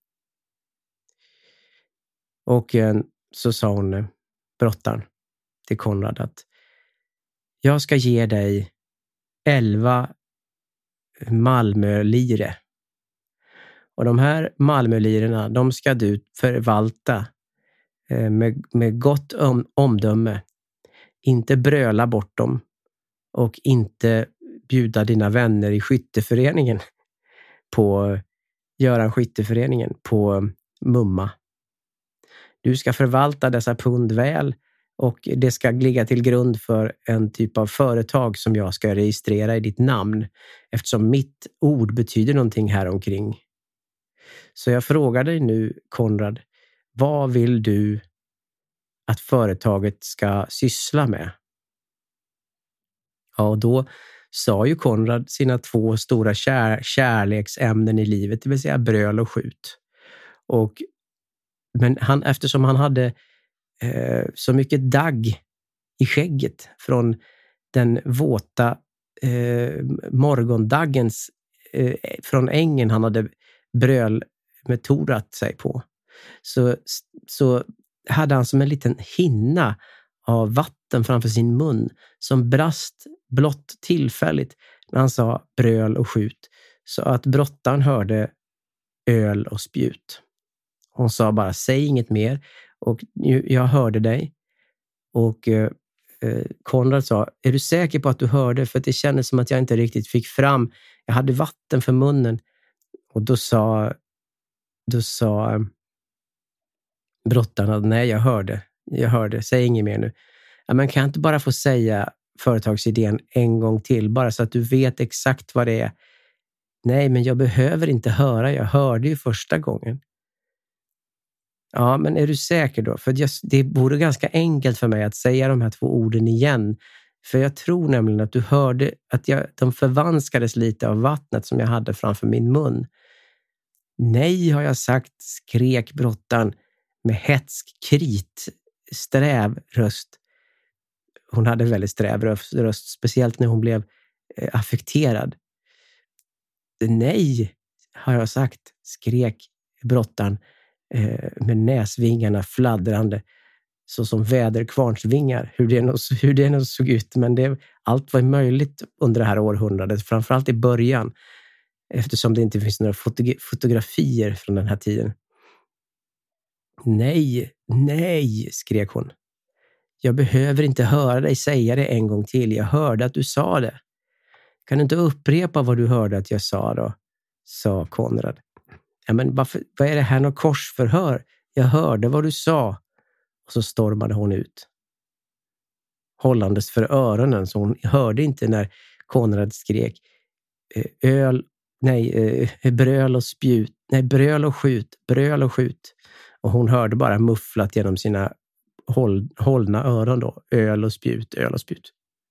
Och eh, så sa hon, eh, brottaren till Konrad att jag ska ge dig elva Malmölire. Och de här Malmölirerna, de ska du förvalta eh, med, med gott om, omdöme. Inte bröla bort dem och inte bjuda dina vänner i skytteföreningen på Göran skytteföreningen på mumma. Du ska förvalta dessa pund väl och det ska ligga till grund för en typ av företag som jag ska registrera i ditt namn eftersom mitt ord betyder någonting här omkring. Så jag frågar dig nu, Konrad, vad vill du att företaget ska syssla med? Ja, och då sa ju Konrad sina två stora kär, kärleksämnen i livet, det vill säga bröl och skjut. Och, men han, eftersom han hade eh, så mycket dagg i skägget från den våta eh, morgondaggens eh, från ängen han hade brölmetodat sig på, så, så hade han som en liten hinna av vatten framför sin mun som brast blott tillfälligt när han sa bröl och skjut, så att brottaren hörde öl och spjut. Hon sa bara, säg inget mer, och jag hörde dig. Och eh, Konrad sa, är du säker på att du hörde? För det kändes som att jag inte riktigt fick fram, jag hade vatten för munnen. Och då sa då sa eh, brottaren att nej, jag hörde jag hörde, säg inget mer nu. Ja, men kan jag inte bara få säga företagsidén en gång till, bara så att du vet exakt vad det är? Nej, men jag behöver inte höra, jag hörde ju första gången. Ja, men är du säker då? För jag, det vore ganska enkelt för mig att säga de här två orden igen. För jag tror nämligen att du hörde att jag, de förvanskades lite av vattnet som jag hade framför min mun. Nej, har jag sagt, skrek brottaren med hätsk krit, sträv röst. Hon hade väldigt sträv röst, speciellt när hon blev eh, affekterad. Nej, har jag sagt, skrek brottaren eh, med näsvingarna fladdrande så som väderkvarnsvingar, hur det nog, hur det nog såg ut. Men det, allt var möjligt under det här århundradet, framförallt i början, eftersom det inte finns några fotogra- fotografier från den här tiden. Nej, nej, skrek hon. Jag behöver inte höra dig säga det en gång till. Jag hörde att du sa det. Kan du inte upprepa vad du hörde att jag sa då? Sa Konrad. Ja, men varför, vad är det här något korsförhör? Jag hörde vad du sa. Och så stormade hon ut. Hållandes för öronen, så hon hörde inte när Konrad skrek öl, nej, bröl och spjut, nej, bröl och skjut, bröl och skjut. Och hon hörde bara mufflat genom sina håll, hållna öron då, öl och spjut, öl och spjut.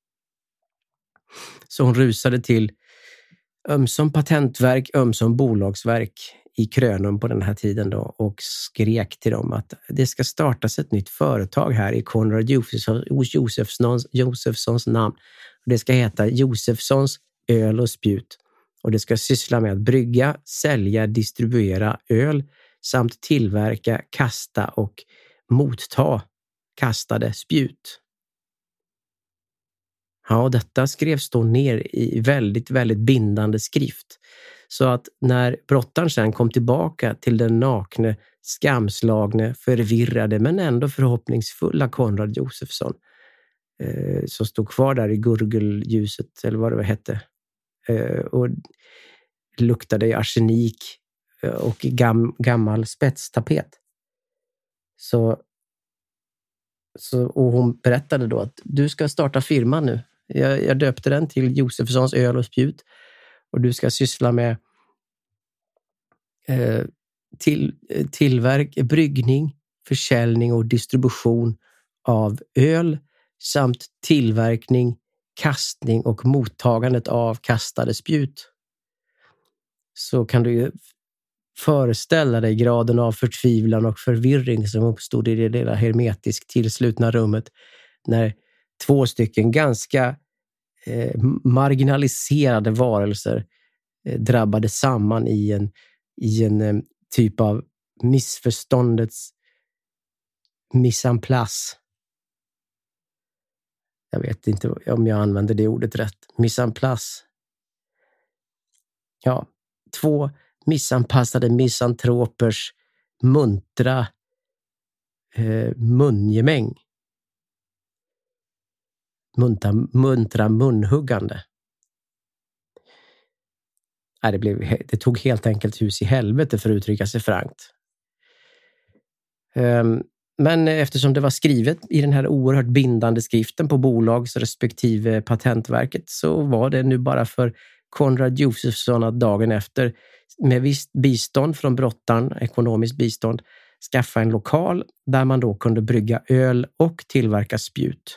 Så hon rusade till ömsom patentverk, ömsom bolagsverk i Krönum på den här tiden då, och skrek till dem att det ska startas ett nytt företag här i Konrad Josefssons, Josefssons namn. Det ska heta Josefssons öl och spjut, och det ska syssla med att brygga, sälja, distribuera öl samt tillverka, kasta och motta kastade spjut. Ja, och detta skrevs då ner i väldigt, väldigt bindande skrift. Så att när brottaren sen kom tillbaka till den nakne, skamslagne, förvirrade men ändå förhoppningsfulla Konrad Josefsson, eh, som stod kvar där i gurgelljuset, eller vad det hette, eh, och luktade i arsenik och gam, gammal spetstapet. Så, så, och hon berättade då att du ska starta firman nu. Jag, jag döpte den till Josefssons öl och spjut. Och du ska syssla med eh, till, tillverk, bryggning, försäljning och distribution av öl samt tillverkning, kastning och mottagandet av kastade spjut. Så kan du ju föreställa dig graden av förtvivlan och förvirring som uppstod i det lilla hermetiskt tillslutna rummet när två stycken ganska eh, marginaliserade varelser eh, drabbade samman i en, i en eh, typ av missförståndets mise en place. Jag vet inte om jag använder det ordet rätt. Mise en place. Ja, två missanpassade misantropers muntra eh, mungemäng. Muntra, muntra munhuggande. Nej, det, blev, det tog helt enkelt hus i helvete för att uttrycka sig frankt. Um, men eftersom det var skrivet i den här oerhört bindande skriften på bolags respektive patentverket så var det nu bara för Konrad Josefsson att dagen efter med visst bistånd från brottaren, ekonomiskt bistånd, skaffa en lokal där man då kunde brygga öl och tillverka spjut.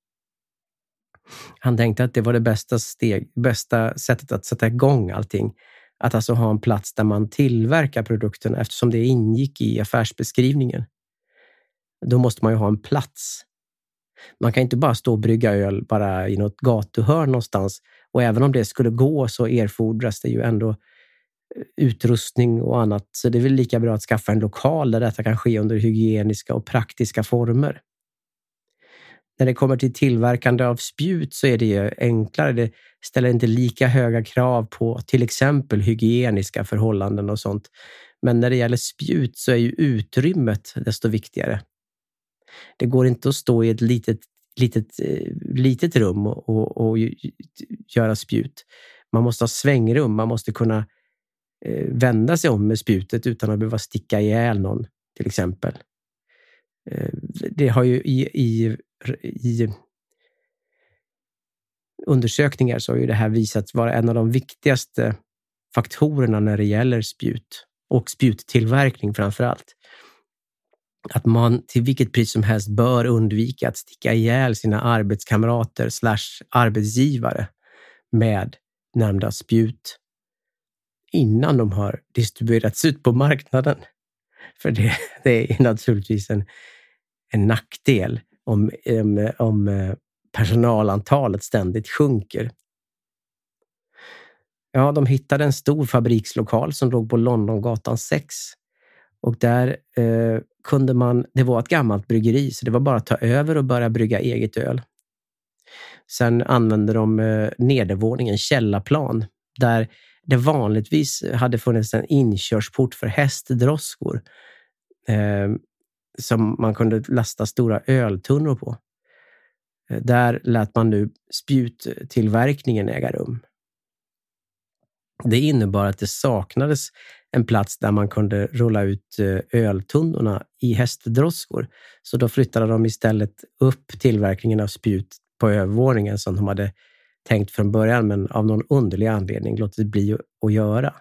Han tänkte att det var det bästa, steg, bästa sättet att sätta igång allting. Att alltså ha en plats där man tillverkar produkten eftersom det ingick i affärsbeskrivningen. Då måste man ju ha en plats. Man kan inte bara stå och brygga öl bara i något gatuhörn någonstans. Och även om det skulle gå så erfordras det ju ändå utrustning och annat. Så det är väl lika bra att skaffa en lokal där detta kan ske under hygieniska och praktiska former. När det kommer till tillverkande av spjut så är det ju enklare. Det ställer inte lika höga krav på till exempel hygieniska förhållanden och sånt. Men när det gäller spjut så är ju utrymmet desto viktigare. Det går inte att stå i ett litet, litet, litet rum och, och, och göra spjut. Man måste ha svängrum. Man måste kunna eh, vända sig om med spjutet utan att behöva sticka ihjäl någon till exempel. Eh, det har ju i, i, i undersökningar så har ju det här visat vara en av de viktigaste faktorerna när det gäller spjut och spjuttillverkning framför allt. Att man till vilket pris som helst bör undvika att sticka ihjäl sina arbetskamrater slash arbetsgivare med nämnda spjut innan de har distribuerats ut på marknaden. För det, det är naturligtvis en, en nackdel om, om, om personalantalet ständigt sjunker. Ja, de hittade en stor fabrikslokal som låg på Londongatan sex. Och där eh, kunde man, det var ett gammalt bryggeri så det var bara att ta över och börja brygga eget öl. Sen använde de eh, nedervåningen, källarplan, där det vanligtvis hade funnits en inkörsport för hästdroskor eh, som man kunde lasta stora öltunnor på. Eh, där lät man nu spjuttillverkningen äga rum. Det innebar att det saknades en plats där man kunde rulla ut öltunnorna i hästdroskor. Så då flyttade de istället upp tillverkningen av spjut på övervåningen som de hade tänkt från början men av någon underlig anledning låtit bli att göra.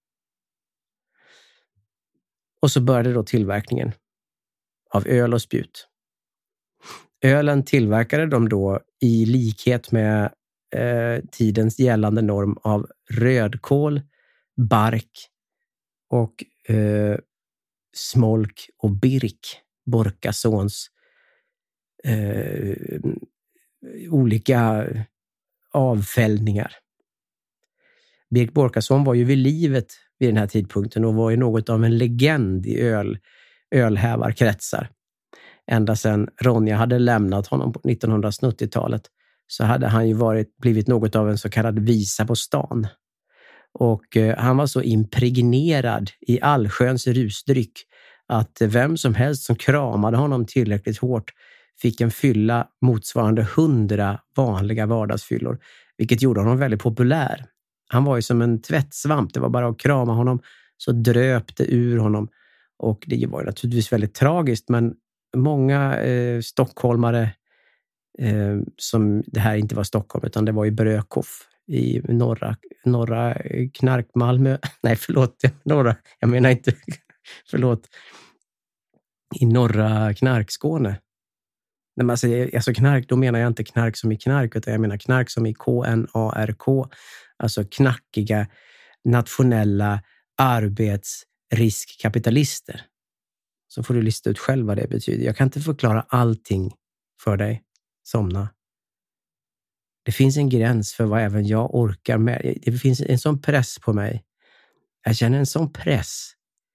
Och så började då tillverkningen av öl och spjut. Ölen tillverkade de då i likhet med eh, tidens gällande norm av rödkål, bark och eh, smolk och birk, Borkasons eh, olika avfällningar. Birk Borkason var ju vid livet vid den här tidpunkten och var ju något av en legend i öl, ölhävarkretsar. Ända sedan Ronja hade lämnat honom på nittonhundrasnittiotalet så hade han ju varit, blivit något av en så kallad visa på stan. Och eh, han var så impregnerad i allsköns rusdryck att vem som helst som kramade honom tillräckligt hårt fick en fylla motsvarande hundra vanliga vardagsfyllor, vilket gjorde honom väldigt populär. Han var ju som en tvättsvamp, det var bara att krama honom så dröpte ur honom. Och det var ju naturligtvis väldigt tragiskt, men många eh, stockholmare eh, som det här inte var Stockholm utan det var i Brökhoff i norra, norra Knark Malmö. Nej, förlåt. Norra, jag menar inte förlåt, i norra Knarkskåne. När man säger alltså knark, då menar jag inte knark som i knark, utan jag menar knark som i K N A R K. Alltså knackiga nationella arbetsriskkapitalister. Så får du lista ut själv vad det betyder. Jag kan inte förklara allting för dig. Somna. Det finns en gräns för vad även jag orkar med. Det finns en sån press på mig. Jag känner en sån press.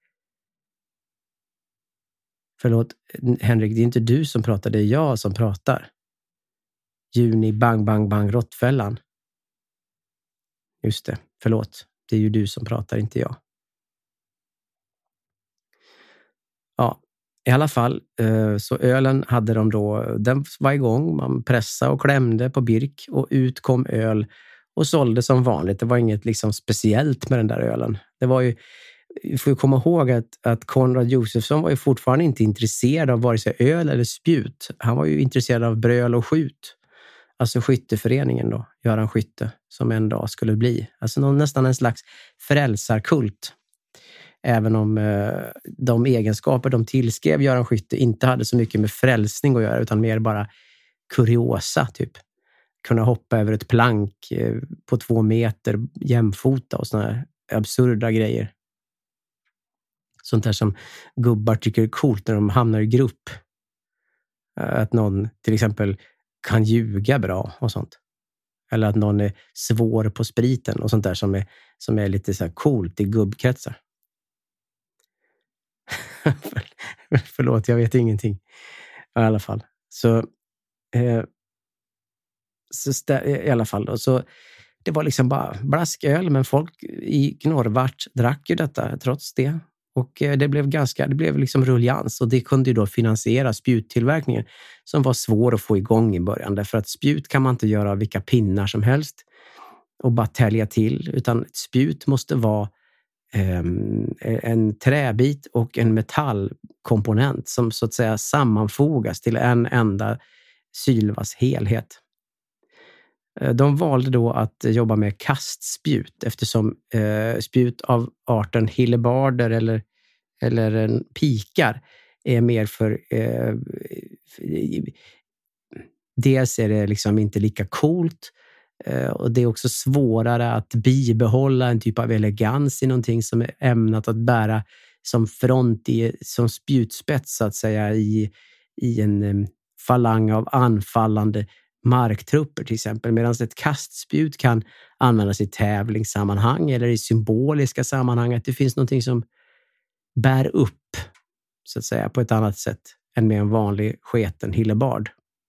Förlåt, Henrik, det är inte du som pratar, det är jag som pratar. Juni, bang, bang, bang, råttfällan. Just det, förlåt. Det är ju du som pratar, inte jag. Ja, i alla fall, så ölen hade de då, den var igång, man pressade och klämde på birk och ut kom öl och sålde som vanligt. Det var inget liksom speciellt med den där ölen. Det var ju, vi får ju komma ihåg att, att Konrad Josefsson var ju fortfarande inte intresserad av vare sig öl eller spjut. Han var ju intresserad av bröl och skjut. Alltså skytteföreningen då, Göran Skytte, som en dag skulle bli. Alltså någon, nästan en slags frälsarkult. Även om eh, de egenskaper de tillskrev Göran Skytte inte hade så mycket med frälsning att göra, utan mer bara kuriosa, typ. Kunna hoppa över ett plank eh, på två meter jämfota och såna här absurda grejer. Sånt där som gubbar tycker är coolt när de hamnar i grupp. Att någon till exempel kan ljuga bra och sånt. Eller att någon är svår på spriten och sånt där som är, som är lite så här coolt i gubbkretsar. Förlåt, jag vet ingenting. I alla fall. Så, eh, så stä- i alla fall då, så det var liksom bara blasköl, men folk i Knorrvart drack ju detta trots det. Och eh, det blev ganska, det blev liksom ruljans, och det kunde ju då finansiera spjuttillverkningen som var svår att få igång i början. Därför att spjut kan man inte göra av vilka pinnar som helst och bara tälja till, utan ett spjut måste vara en träbit och en metallkomponent som så att säga sammanfogas till en enda sylvass helhet. De valde då att jobba med kastspjut eftersom eh, spjut av arten hillebarder eller, eller en pikar är mer för... Eh, dels är det liksom inte lika coolt. Och det är också svårare att bibehålla en typ av elegans i någonting som är ämnat att bära som front i, som spjutspets så att säga i, i en falang av anfallande marktrupper till exempel. Medan ett kastspjut kan användas i tävlingssammanhang eller i symboliska sammanhang. Att det finns någonting som bär upp så att säga på ett annat sätt än med en vanlig sketen hillebard.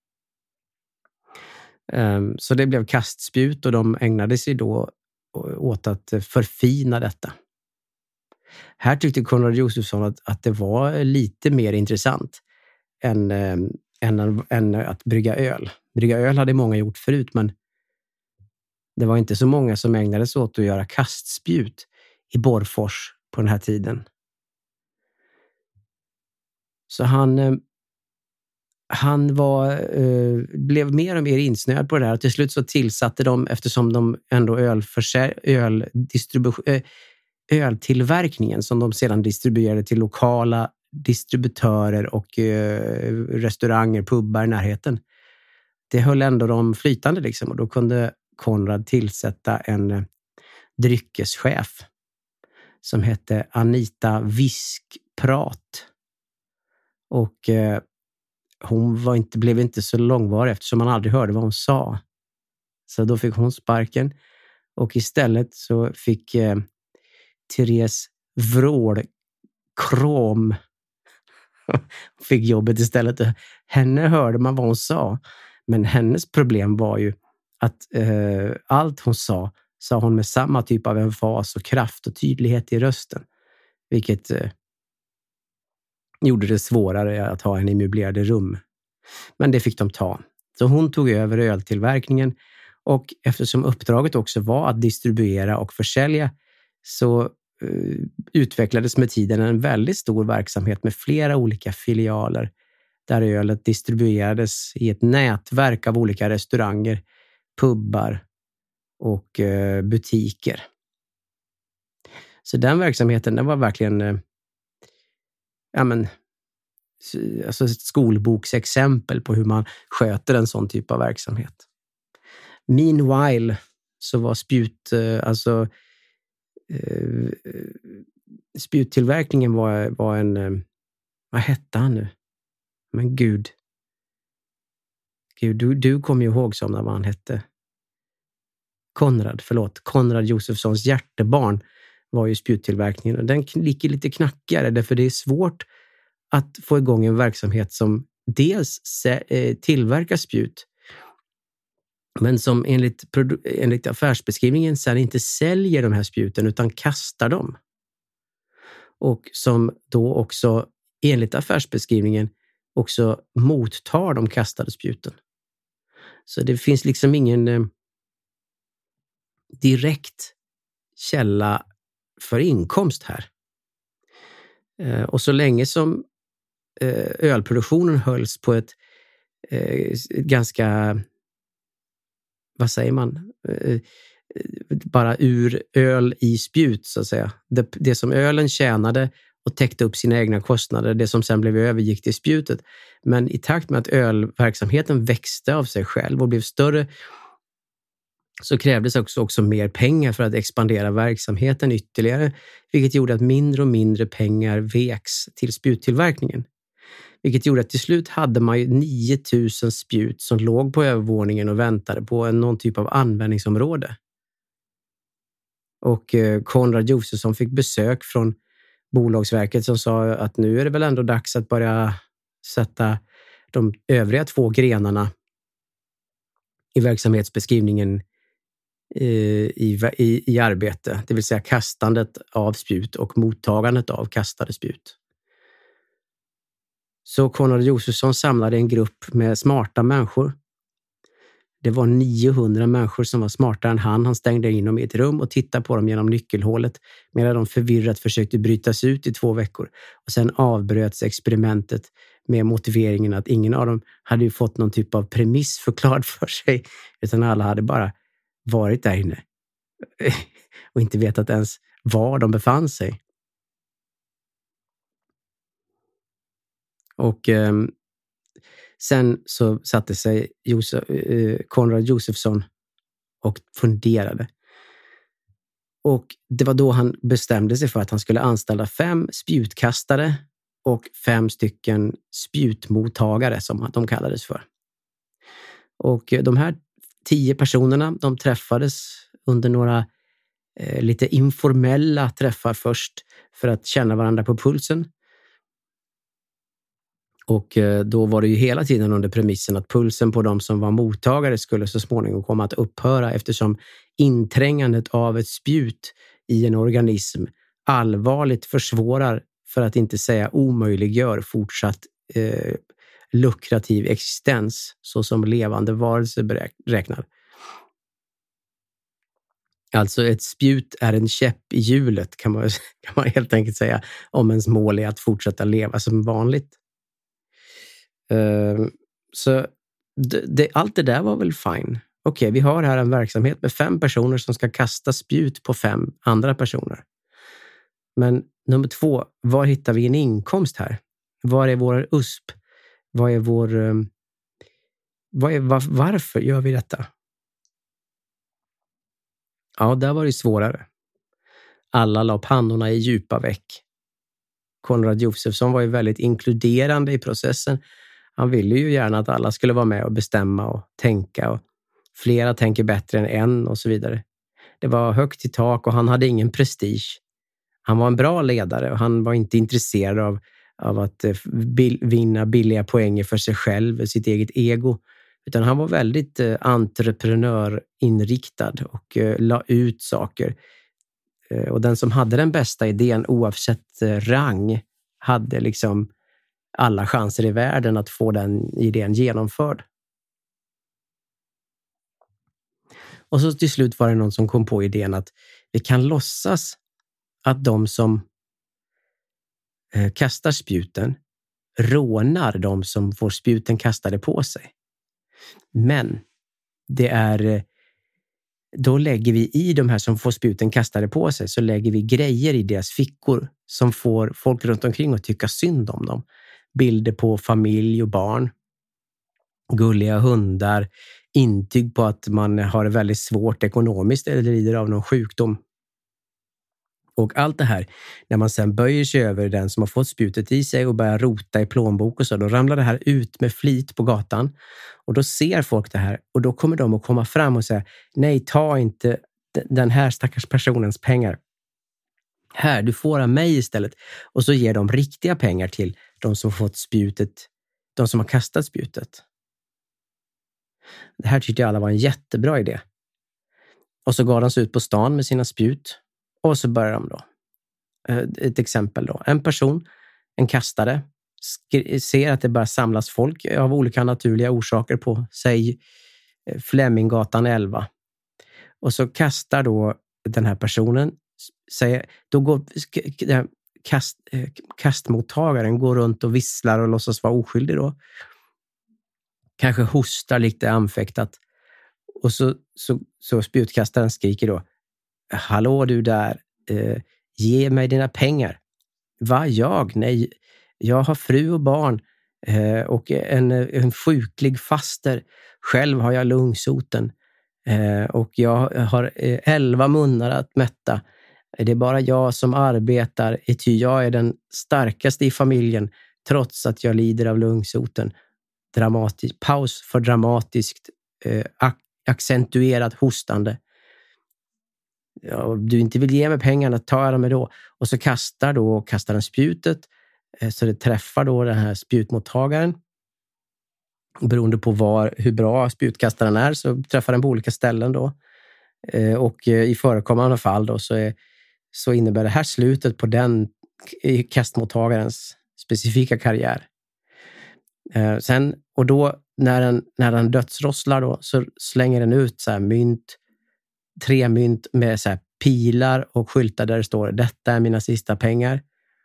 Um, så det blev kastspjut och de ägnade sig då åt att förfina detta. Här tyckte Konrad Josefsson att, att det var lite mer intressant än, um, än, än att brygga öl. Brygga öl hade många gjort förut, men det var inte så många som ägnade sig åt att göra kastspjut i Borfors på den här tiden. Så han... Um, Han var, eh, blev mer och mer insnöad på det här. Och till slut så tillsatte de, eftersom de ändå ölförsä- öl distribu- eh, öltillverkningen som de sedan distribuerade till lokala distributörer och eh, restauranger, pubbar i närheten. Det höll ändå de flytande liksom, och då kunde Konrad tillsätta en eh, dryckeschef som hette Anita Viskprat. Och eh, hon var inte, blev inte så långvarig eftersom man aldrig hörde vad hon sa. Så då fick hon sparken. Och istället så fick eh, Therese Wrålkrom fick jobbet istället. Henne hörde man vad hon sa. Men hennes problem var ju att eh, allt hon sa, sa hon med samma typ av emfas och kraft och tydlighet i rösten. Vilket... Eh, gjorde det svårare att ha en i möblerade rum. Men det fick de ta. Så hon tog över öltillverkningen, och eftersom uppdraget också var att distribuera och försälja så uh, utvecklades med tiden en väldigt stor verksamhet med flera olika filialer där ölet distribuerades i ett nätverk av olika restauranger, pubbar och uh, butiker. Så den verksamheten, den var verkligen... Uh, ja men, alltså ett skolboksexempel på hur man sköter en sån typ av verksamhet. Meanwhile så var spjut, alltså eh, spjuttillverkningen var, var en, eh, vad hette han nu? Men gud. Gud, du, du kommer ju ihåg som vad han hette. Konrad, förlåt. Konrad Josefssons hjärtebarn var ju spjuttillverkningen. Och den ligger lite knackigare därför det är svårt att få igång en verksamhet som dels tillverkar spjut men som enligt, enligt affärsbeskrivningen sen inte säljer de här spjuten utan kastar dem. Och som då också enligt affärsbeskrivningen också mottar de kastade spjuten. Så det finns liksom ingen eh, direkt källa för inkomst här. Eh, och så länge som eh, ölproduktionen hölls på ett eh, ganska, vad säger man, eh, bara ur öl i spjut så att säga. Det, det som ölen tjänade och täckte upp sina egna kostnader, det som sen blev över gick till spjutet. Men i takt med att ölverksamheten växte av sig själv och blev större så krävdes också, också mer pengar för att expandera verksamheten ytterligare, vilket gjorde att mindre och mindre pengar veks till spjuttillverkningen. Vilket gjorde att till slut hade man ju nio tusen spjut som låg på övervåningen och väntade på en, någon typ av användningsområde. Och eh, Konrad Josefsson fick besök från Bolagsverket som sa att nu är det väl ändå dags att börja sätta de övriga två grenarna i verksamhetsbeskrivningen i, i, i arbete. Det vill säga kastandet av spjut och mottagandet av kastade spjut. Så Konrad Josefsson samlade en grupp med smarta människor. Det var niohundra människor som var smartare än han. Han stängde in dem i ett rum och tittade på dem genom nyckelhålet medan de förvirrat försökte brytas ut i två veckor. Och sen avbröts experimentet med motiveringen att ingen av dem hade ju fått någon typ av premiss förklarad för sig utan alla hade bara varit där inne och inte vetat ens var de befann sig. Och eh, sen så satte sig Josef, eh, Konrad Josefsson och funderade. Och det var då han bestämde sig för att han skulle anställa fem spjutkastare och fem stycken spjutmottagare som de kallades för. Och de här tio personerna, de träffades under några eh, lite informella träffar först för att känna varandra på pulsen. Och eh, då var det ju hela tiden under premissen att pulsen på de som var mottagare skulle så småningom komma att upphöra eftersom inträngandet av ett spjut i en organism allvarligt försvårar, för att inte säga omöjliggör, fortsatt eh, lukrativ existens så som levande varelser beräknar. Alltså ett spjut är en käpp i hjulet kan man, kan man helt enkelt säga om ens mål är att fortsätta leva som vanligt. Uh, så det, det, allt det där var väl fine. Okej, okay, vi har här en verksamhet med fem personer som ska kasta spjut på fem andra personer. Men nummer två, var hittar vi en inkomst här? Var är vår U S P? Vad är vår... Um, vad är, var, varför gör vi detta? Ja, där var det svårare. Alla la pannorna i djupa veck. Konrad Josefsson var ju väldigt inkluderande i processen. Han ville ju gärna att alla skulle vara med och bestämma och tänka. Och flera tänker bättre än en och så vidare. Det var högt i tak och han hade ingen prestige. Han var en bra ledare och han var inte intresserad av, av att bil, vinna billiga poänger för sig själv, sitt eget ego. Utan han var väldigt eh, entreprenörinriktad och eh, la ut saker. Eh, och den som hade den bästa idén oavsett eh, rang hade liksom alla chanser i världen att få den idén genomförd. Och så till slut var det någon som kom på idén att vi kan låtsas att de som eh, kastar spjuten rånar de som får spjuten kastade på sig. Men det är då lägger vi i de här som får spjuten kastade på sig, så lägger vi grejer i deras fickor som får folk runt omkring att tycka synd om dem. Bilder på familj och barn, gulliga hundar, intyg på att man har det väldigt svårt ekonomiskt eller lider av någon sjukdom. Och allt det här, när man sen böjer sig över den som har fått spjutet i sig och börjar rota i plånbok och så, då ramlar det här ut med flit på gatan. Och då ser folk det här och då kommer de att komma fram och säga, nej, ta inte den här stackars personens pengar. Här, du får av mig istället. Och så ger de riktiga pengar till de som har fått spjutet, de som har kastat spjutet. Det här tyckte jag alla var en jättebra idé. Och så gav de sig ut på stan med sina spjut. Och så börjar de då. Ett exempel då. En person, en kastare, ser att det börjar samlas folk av olika naturliga orsaker på, säg Fleminggatan elva. Och så kastar då den här personen, säger, då går kast, kastmottagaren går runt och visslar och låtsas vara oskyldig då. Kanske hostar lite anfäktat. Och så, så, så spjutkastaren skriker då, hallå du där, eh, ge mig dina pengar. Va, jag? Nej, jag har fru och barn eh, och en, en sjuklig faster. Själv har jag lungsoten eh, och jag har eh, elva munnar att mätta. Det är bara jag som arbetar, ty jag är den starkaste i familjen trots att jag lider av lungsoten. Dramatisk, paus för dramatiskt eh, ac- accentuerat hostande. Ja, om du inte vill ge mig pengarna, tar jag dem då. Och så kastar då kastar den spjutet eh, så det träffar då den här spjutmottagaren. Beroende på var, hur bra spjutkastaren är så träffar den på olika ställen då. Eh, och eh, i förekommande fall då så, är, så innebär det här slutet på den kastmottagarens specifika karriär. Eh, sen, och då när den, när den dödsrosslar då så slänger den ut så här mynt, tre mynt med så här pilar och skyltar där det står, detta är mina sista pengar.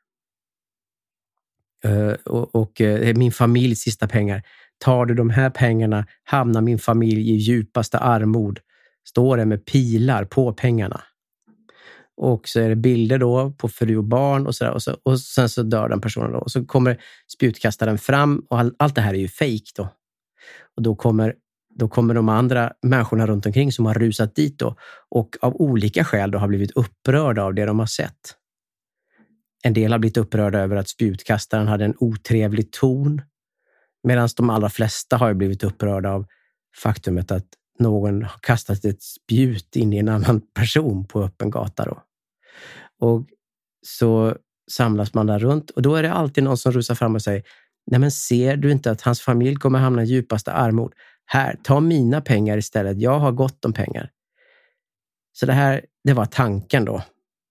Uh, och och uh, min familjs sista pengar. Tar du de här pengarna hamnar min familj i djupaste armod. Står det med pilar på pengarna. Och så är det bilder då på fru och barn och sådär. Och, så, och sen så dör den personen då. Och så kommer spjutkastaren fram och all, allt det här är ju fake då. Och då kommer Då kommer de andra människorna runt omkring som har rusat dit då och av olika skäl då har blivit upprörda av det de har sett. En del har blivit upprörda över att spjutkastaren hade en otrevlig ton, medan de allra flesta har blivit upprörda av faktumet att någon har kastat ett spjut in i en annan person på öppen gata då. Och så samlas man där runt och då är det alltid någon som rusar fram och säger, nej men ser du inte att hans familj kommer hamna i djupaste armod? Här, ta mina pengar istället. Jag har gott om pengar. Så det här, det var tanken då.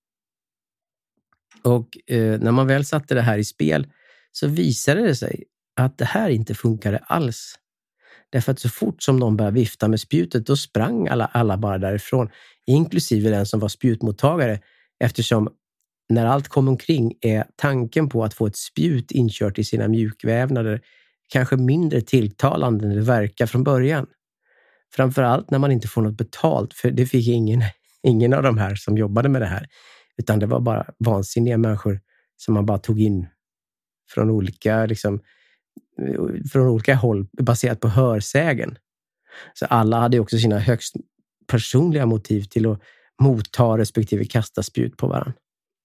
Och eh, när man väl satte det här i spel så visade det sig att det här inte funkade alls. Därför att så fort som de började vifta med spjutet då sprang alla, alla bara därifrån. Inklusive den som var spjutmottagare. Eftersom när allt kom omkring är tanken på att få ett spjut inkört i sina mjukvävnader kanske mindre tilltalande än det verkar från början. Framförallt när man inte får något betalt, för det fick ingen, ingen av de här som jobbade med det här. Utan det var bara vansinniga människor som man bara tog in från olika, liksom, från olika håll baserat på hörsägen. Så alla hade också sina högst personliga motiv till att motta respektive kasta spjut på varandra.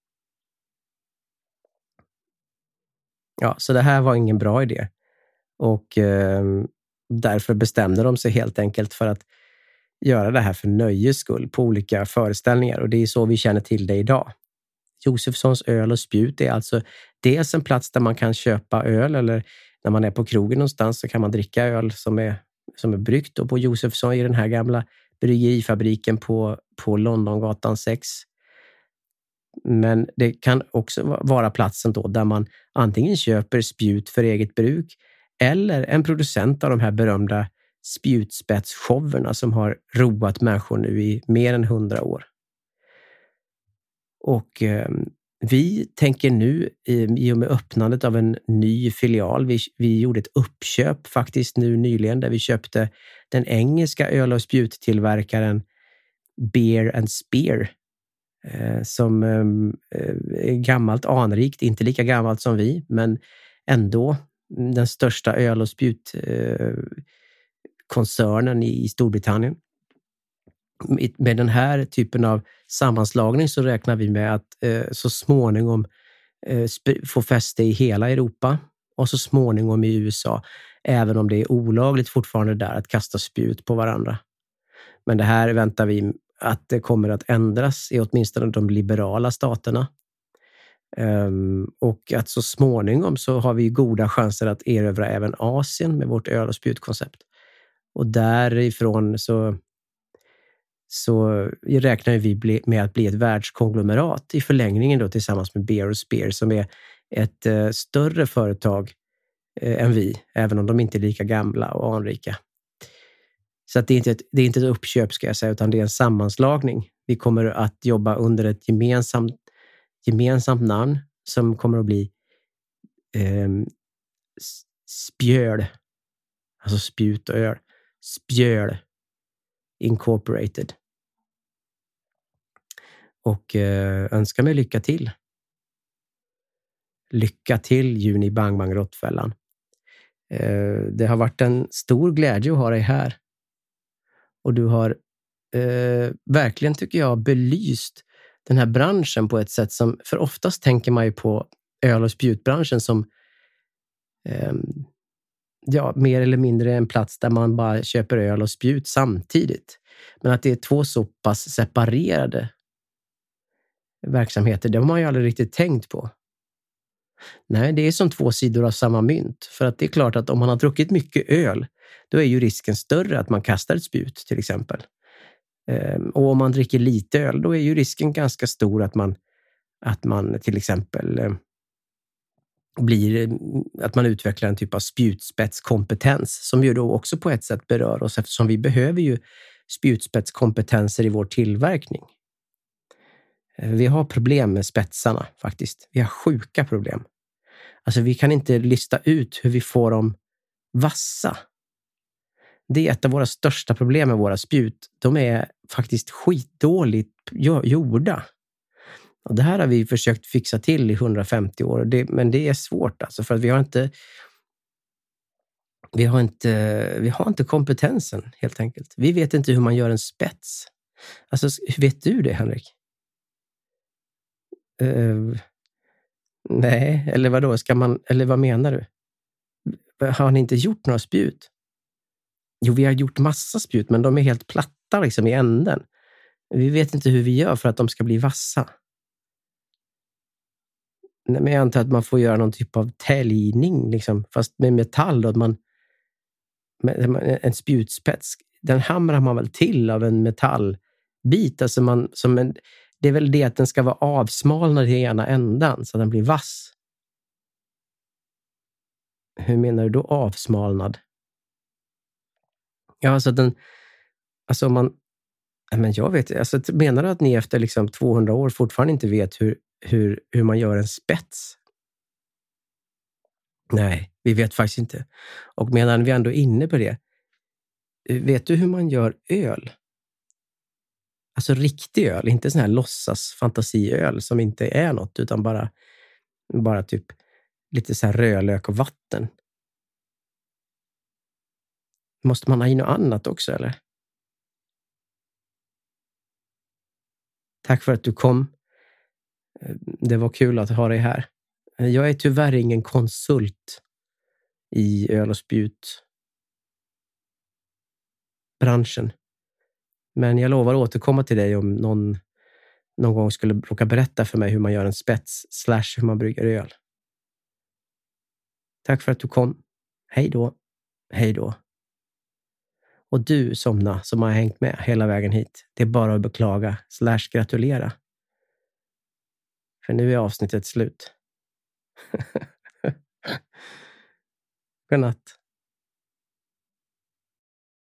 Ja, så det här var ingen bra idé. Och eh, därför bestämde de sig helt enkelt för att göra det här för nöjes skull på olika föreställningar. Och det är så vi känner till det idag. Josefssons öl och spjut är alltså dels en plats där man kan köpa öl, eller när man är på krogen någonstans så kan man dricka öl som är, som är bryggt och på Josefsson i den här gamla bryggerifabriken på, på Londongatan sex. Men det kan också vara platsen då där man antingen köper spjut för eget bruk eller en producent av de här berömda spjutspetsshowerna som har roat människor nu i mer än hundra år. Och eh, vi tänker nu i, i och med öppnandet av en ny filial, vi, vi gjorde ett uppköp faktiskt nu nyligen där vi köpte den engelska öl- och spjuttillverkaren Beer and Spear eh, som eh, är gammalt anrikt, inte lika gammalt som vi, men ändå den största öl- och spjutkoncernen eh, i Storbritannien. Med den här typen av sammanslagning så räknar vi med att eh, så småningom eh, sp- få fäste i hela Europa och så småningom i U S A, även om det är olagligt fortfarande där att kasta spjut på varandra. Men det här väntar vi att det kommer att ändras i åtminstone de liberala staterna. Um, och att så småningom så har vi goda chanser att erövra även Asien med vårt öl- och spjutkoncept. Och därifrån så så räknar vi bli, med att bli ett världskonglomerat i förlängningen då tillsammans med Beer and Spear som är ett eh, större företag eh, än vi, även om de inte är lika gamla och anrika. Så att det är inte ett, det är inte ett uppköp ska jag säga, utan det är en sammanslagning. Vi kommer att jobba under ett gemensamt, gemensamt namn som kommer att bli eh, Spjöl, alltså spjut och öl. Spjöl Incorporated. Och eh, önskar mig lycka till. Lycka till Juni Bang Bang Råttfällan. Eh, det har varit en stor glädje att ha dig här. Och du har eh, verkligen tycker jag belyst den här branschen på ett sätt som, för oftast tänker man ju på öl- och spjutbranschen som eh, ja, mer eller mindre en plats där man bara köper öl och spjut samtidigt. Men att det är två så pass separerade verksamheter, det har man ju aldrig riktigt tänkt på. Nej, det är som två sidor av samma mynt. För att det är klart att om man har druckit mycket öl, då är ju risken större att man kastar ett spjut till exempel. Ehm, och om man dricker lite öl, då är ju risken ganska stor att man, att man till exempel eh, blir, att man utvecklar en typ av spjutspetskompetens som ju då också på ett sätt berör oss eftersom vi behöver ju spjutspetskompetenser i vår tillverkning. Vi har problem med spetsarna faktiskt. Vi har sjuka problem. Alltså vi kan inte lista ut hur vi får dem vassa. Det är ett av våra största problem med våra spjut. De är faktiskt skitdåligt gjorda. Och det här har vi försökt fixa till i hundrafemtio år. Det, men det är svårt alltså för att vi har inte vi har inte vi har inte kompetensen helt enkelt. Vi vet inte hur man gör en spets. Alltså vet du det, Henrik? Uh, nej, eller vad då ska man eller vad menar du? Har ni inte gjort några spjut? Jo, vi har gjort massa spjut, men de är helt platta liksom i änden. Vi vet inte hur vi gör för att de ska bli vassa. Nej, men jag antar att man får göra någon typ av täljning liksom, fast med metall då, att man med en spjutspets, den hamrar man väl till av en metallbit, alltså man som en. Det är väl det att den ska vara avsmalnad i ena ändan så att den blir vass. Hur menar du då avsmalnad? Ja, alltså den alltså om man men jag vet alltså menar du att ni efter liksom tvåhundra år fortfarande inte vet hur hur hur man gör en spets? Nej, vi vet faktiskt inte. Och medan vi ändå är inne på det, vet du hur man gör öl? Alltså riktig öl, inte sån här låtsas fantasiöl som inte är något utan bara bara typ lite så här rödlök och vatten. Måste man ha i något annat också eller? Tack för att du kom. Det var kul att ha dig här. Jag är tyvärr ingen konsult i öl- och spjut branschen. Men jag lovar att återkomma till dig om någon, någon gång skulle råka berätta för mig hur man gör en spets slash hur man brygger öl. Tack för att du kom. Hej då. Hej då. Och du somna som har hängt med hela vägen hit. Det är bara att beklaga slash gratulera. För nu är avsnittet slut. God natt.